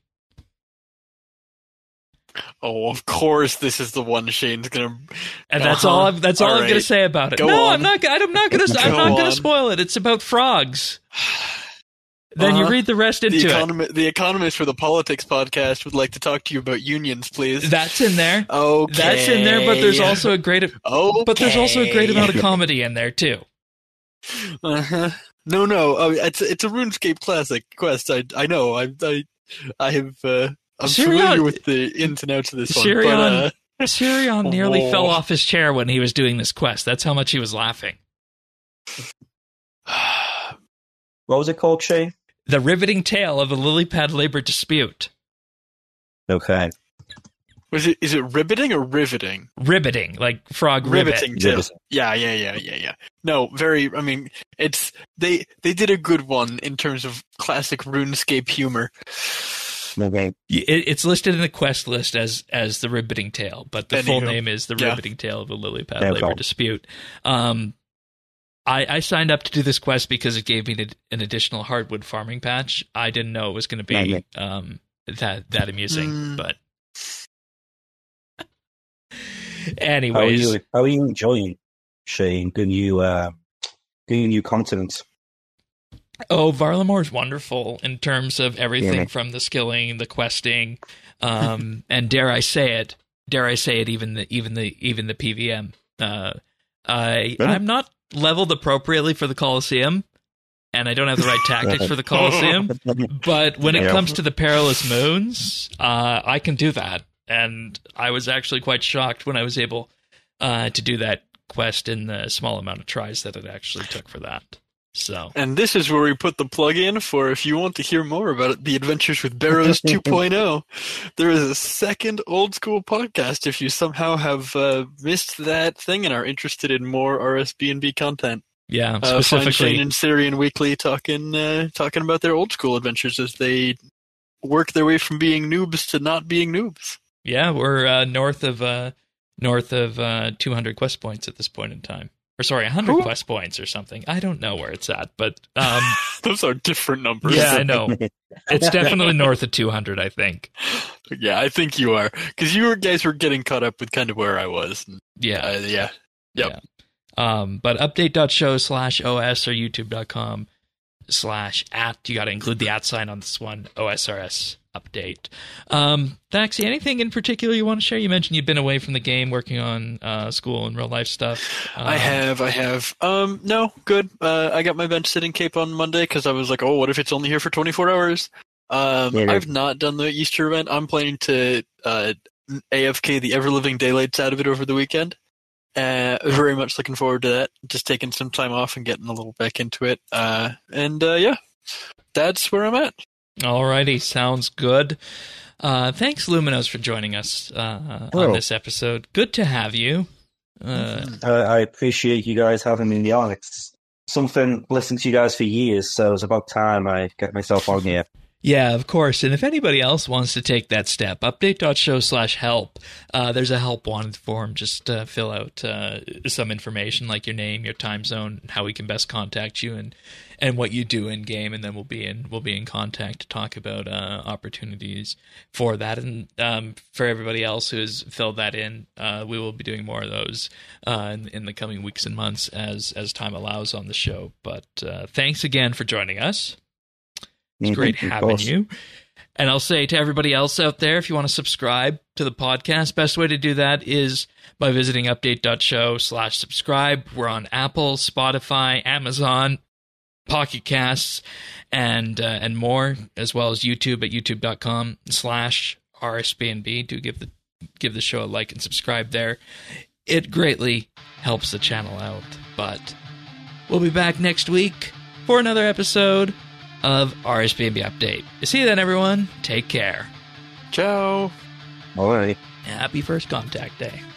Oh, of course, this is the one Shane's gonna. And that's Uh-huh. all. I'm, that's all, All I'm going right. to say about it. Go no, on. I'm not. I'm not going to. I'm Go not going on. to spoil it. It's about frogs. Then you Uh-huh. read the rest into The, it. economi- the Economist for the Politics podcast would like to talk to you about unions, please. That's in there. Okay. That's in there. But there's also a great. Okay. But there's also a great amount of comedy in there too. Uh-huh. No, no. Oh, it's it's a RuneScape classic quest. I I know. I I I have. Uh, I'm Sirion- familiar with the ins and outs of this one. Sirion- But, Sirion nearly Oh. fell off his chair when he was doing this quest. That's how much he was laughing. uh, What was it called, Shane? The Riveting Tale of a Lily Pad Labor Dispute. Okay. was it is it riveting or riveting? Riveting, like frog rivet. Riveting. Too. Riveting. Yeah, yeah, yeah, yeah, yeah. No, very. I mean, it's they they did a good one in terms of classic RuneScape humor. Okay. It, it's listed in the quest list as as the Riveting Tale, but the full Anywho. name is the Yeah. Riveting Tale of a Lily Pad Yeah, Labor well. Dispute. Um, I, I signed up to do this quest because it gave me an, an additional hardwood farming patch. I didn't know it was going to Yeah, be yeah. um, that that amusing, Mm. but How are anyways, you? How are you enjoying, Shane? The new, uh, the new continent. oh, Varlamore is wonderful in terms of everything Yeah. from the skilling, the questing, um, and dare I say it, dare I say it, even the even the even the P V M. Uh, I Really? I'm not leveled appropriately for the Colosseum, and I don't have the right tactics for the Colosseum. But when it Yeah. comes to the Perilous Moons, uh, I can do that, and I was actually quite shocked when I was able uh, to do that quest in the small amount of tries that it actually took for that. So. And this is where we put the plug in for if you want to hear more about it, the Adventures with Barrows two point oh. There is a second old school podcast if you somehow have uh, missed that thing and are interested in more R S B N B content. Yeah, Uh, find specifically. Shane and Syrian Weekly talking uh, talking about their old school adventures as they work their way from being noobs to not being noobs. Yeah, we're uh, north of uh, north of uh, two hundred quest points at this point in time. Or sorry, one hundred Cool. quest points or something. I don't know where it's at, but um, Those are different numbers. yeah, I know. It's definitely north of two hundred, I think. Yeah, I think you are because you were, guys were getting caught up with kind of where I was. Yeah. Uh, yeah. Yep. Yeah. Um, but update.show slash OS or youtube.com slash at. You got to include the at sign on this one, O S R S update. Um, Thaxie, anything in particular you want to share? You mentioned you've been away from the game working on uh, school and real life stuff. Um, I have, I have. Um, no, good. Uh, I got my bench sitting cape on Monday because I was like, oh, what if it's only here for twenty-four hours? Um, yeah, I've not done the Easter event. I'm planning to uh, A F K the ever-living daylights out of it over the weekend. Uh, very much looking forward to that. Just taking some time off and getting a little back into it. Uh, and uh, yeah, that's where I'm at. Alrighty, sounds good. Uh, thanks, Luminos, for joining us uh, on this episode. Good to have you. Uh, I, I appreciate you guys having me on. It's something listened to you guys for years, so it's about time I get myself on here. Yeah, of course. And if anybody else wants to take that step, update.show slash help. Uh, there's a help wanted form. Just uh, fill out uh, some information like your name, your time zone, how we can best contact you, and and what you do in game, and then we'll be in we'll be in contact to talk about uh, opportunities for that. And um, for everybody else who has filled that in, uh, we will be doing more of those uh, in, in the coming weeks and months as as time allows on the show. But uh, thanks again for joining us. It's great having you. And I'll say to everybody else out there, if you want to subscribe to the podcast, best way to do that is by visiting update.show slash subscribe. We're on Apple, Spotify, Amazon, Pocket Casts, and uh, and more, as well as YouTube at youtube.com slash RSBNB. Do give the give the show a like and subscribe there. It greatly helps the channel out. But we'll be back next week for another episode of R S B N B Update. See you then, everyone. Take care. Ciao. All right. Happy First Contact Day.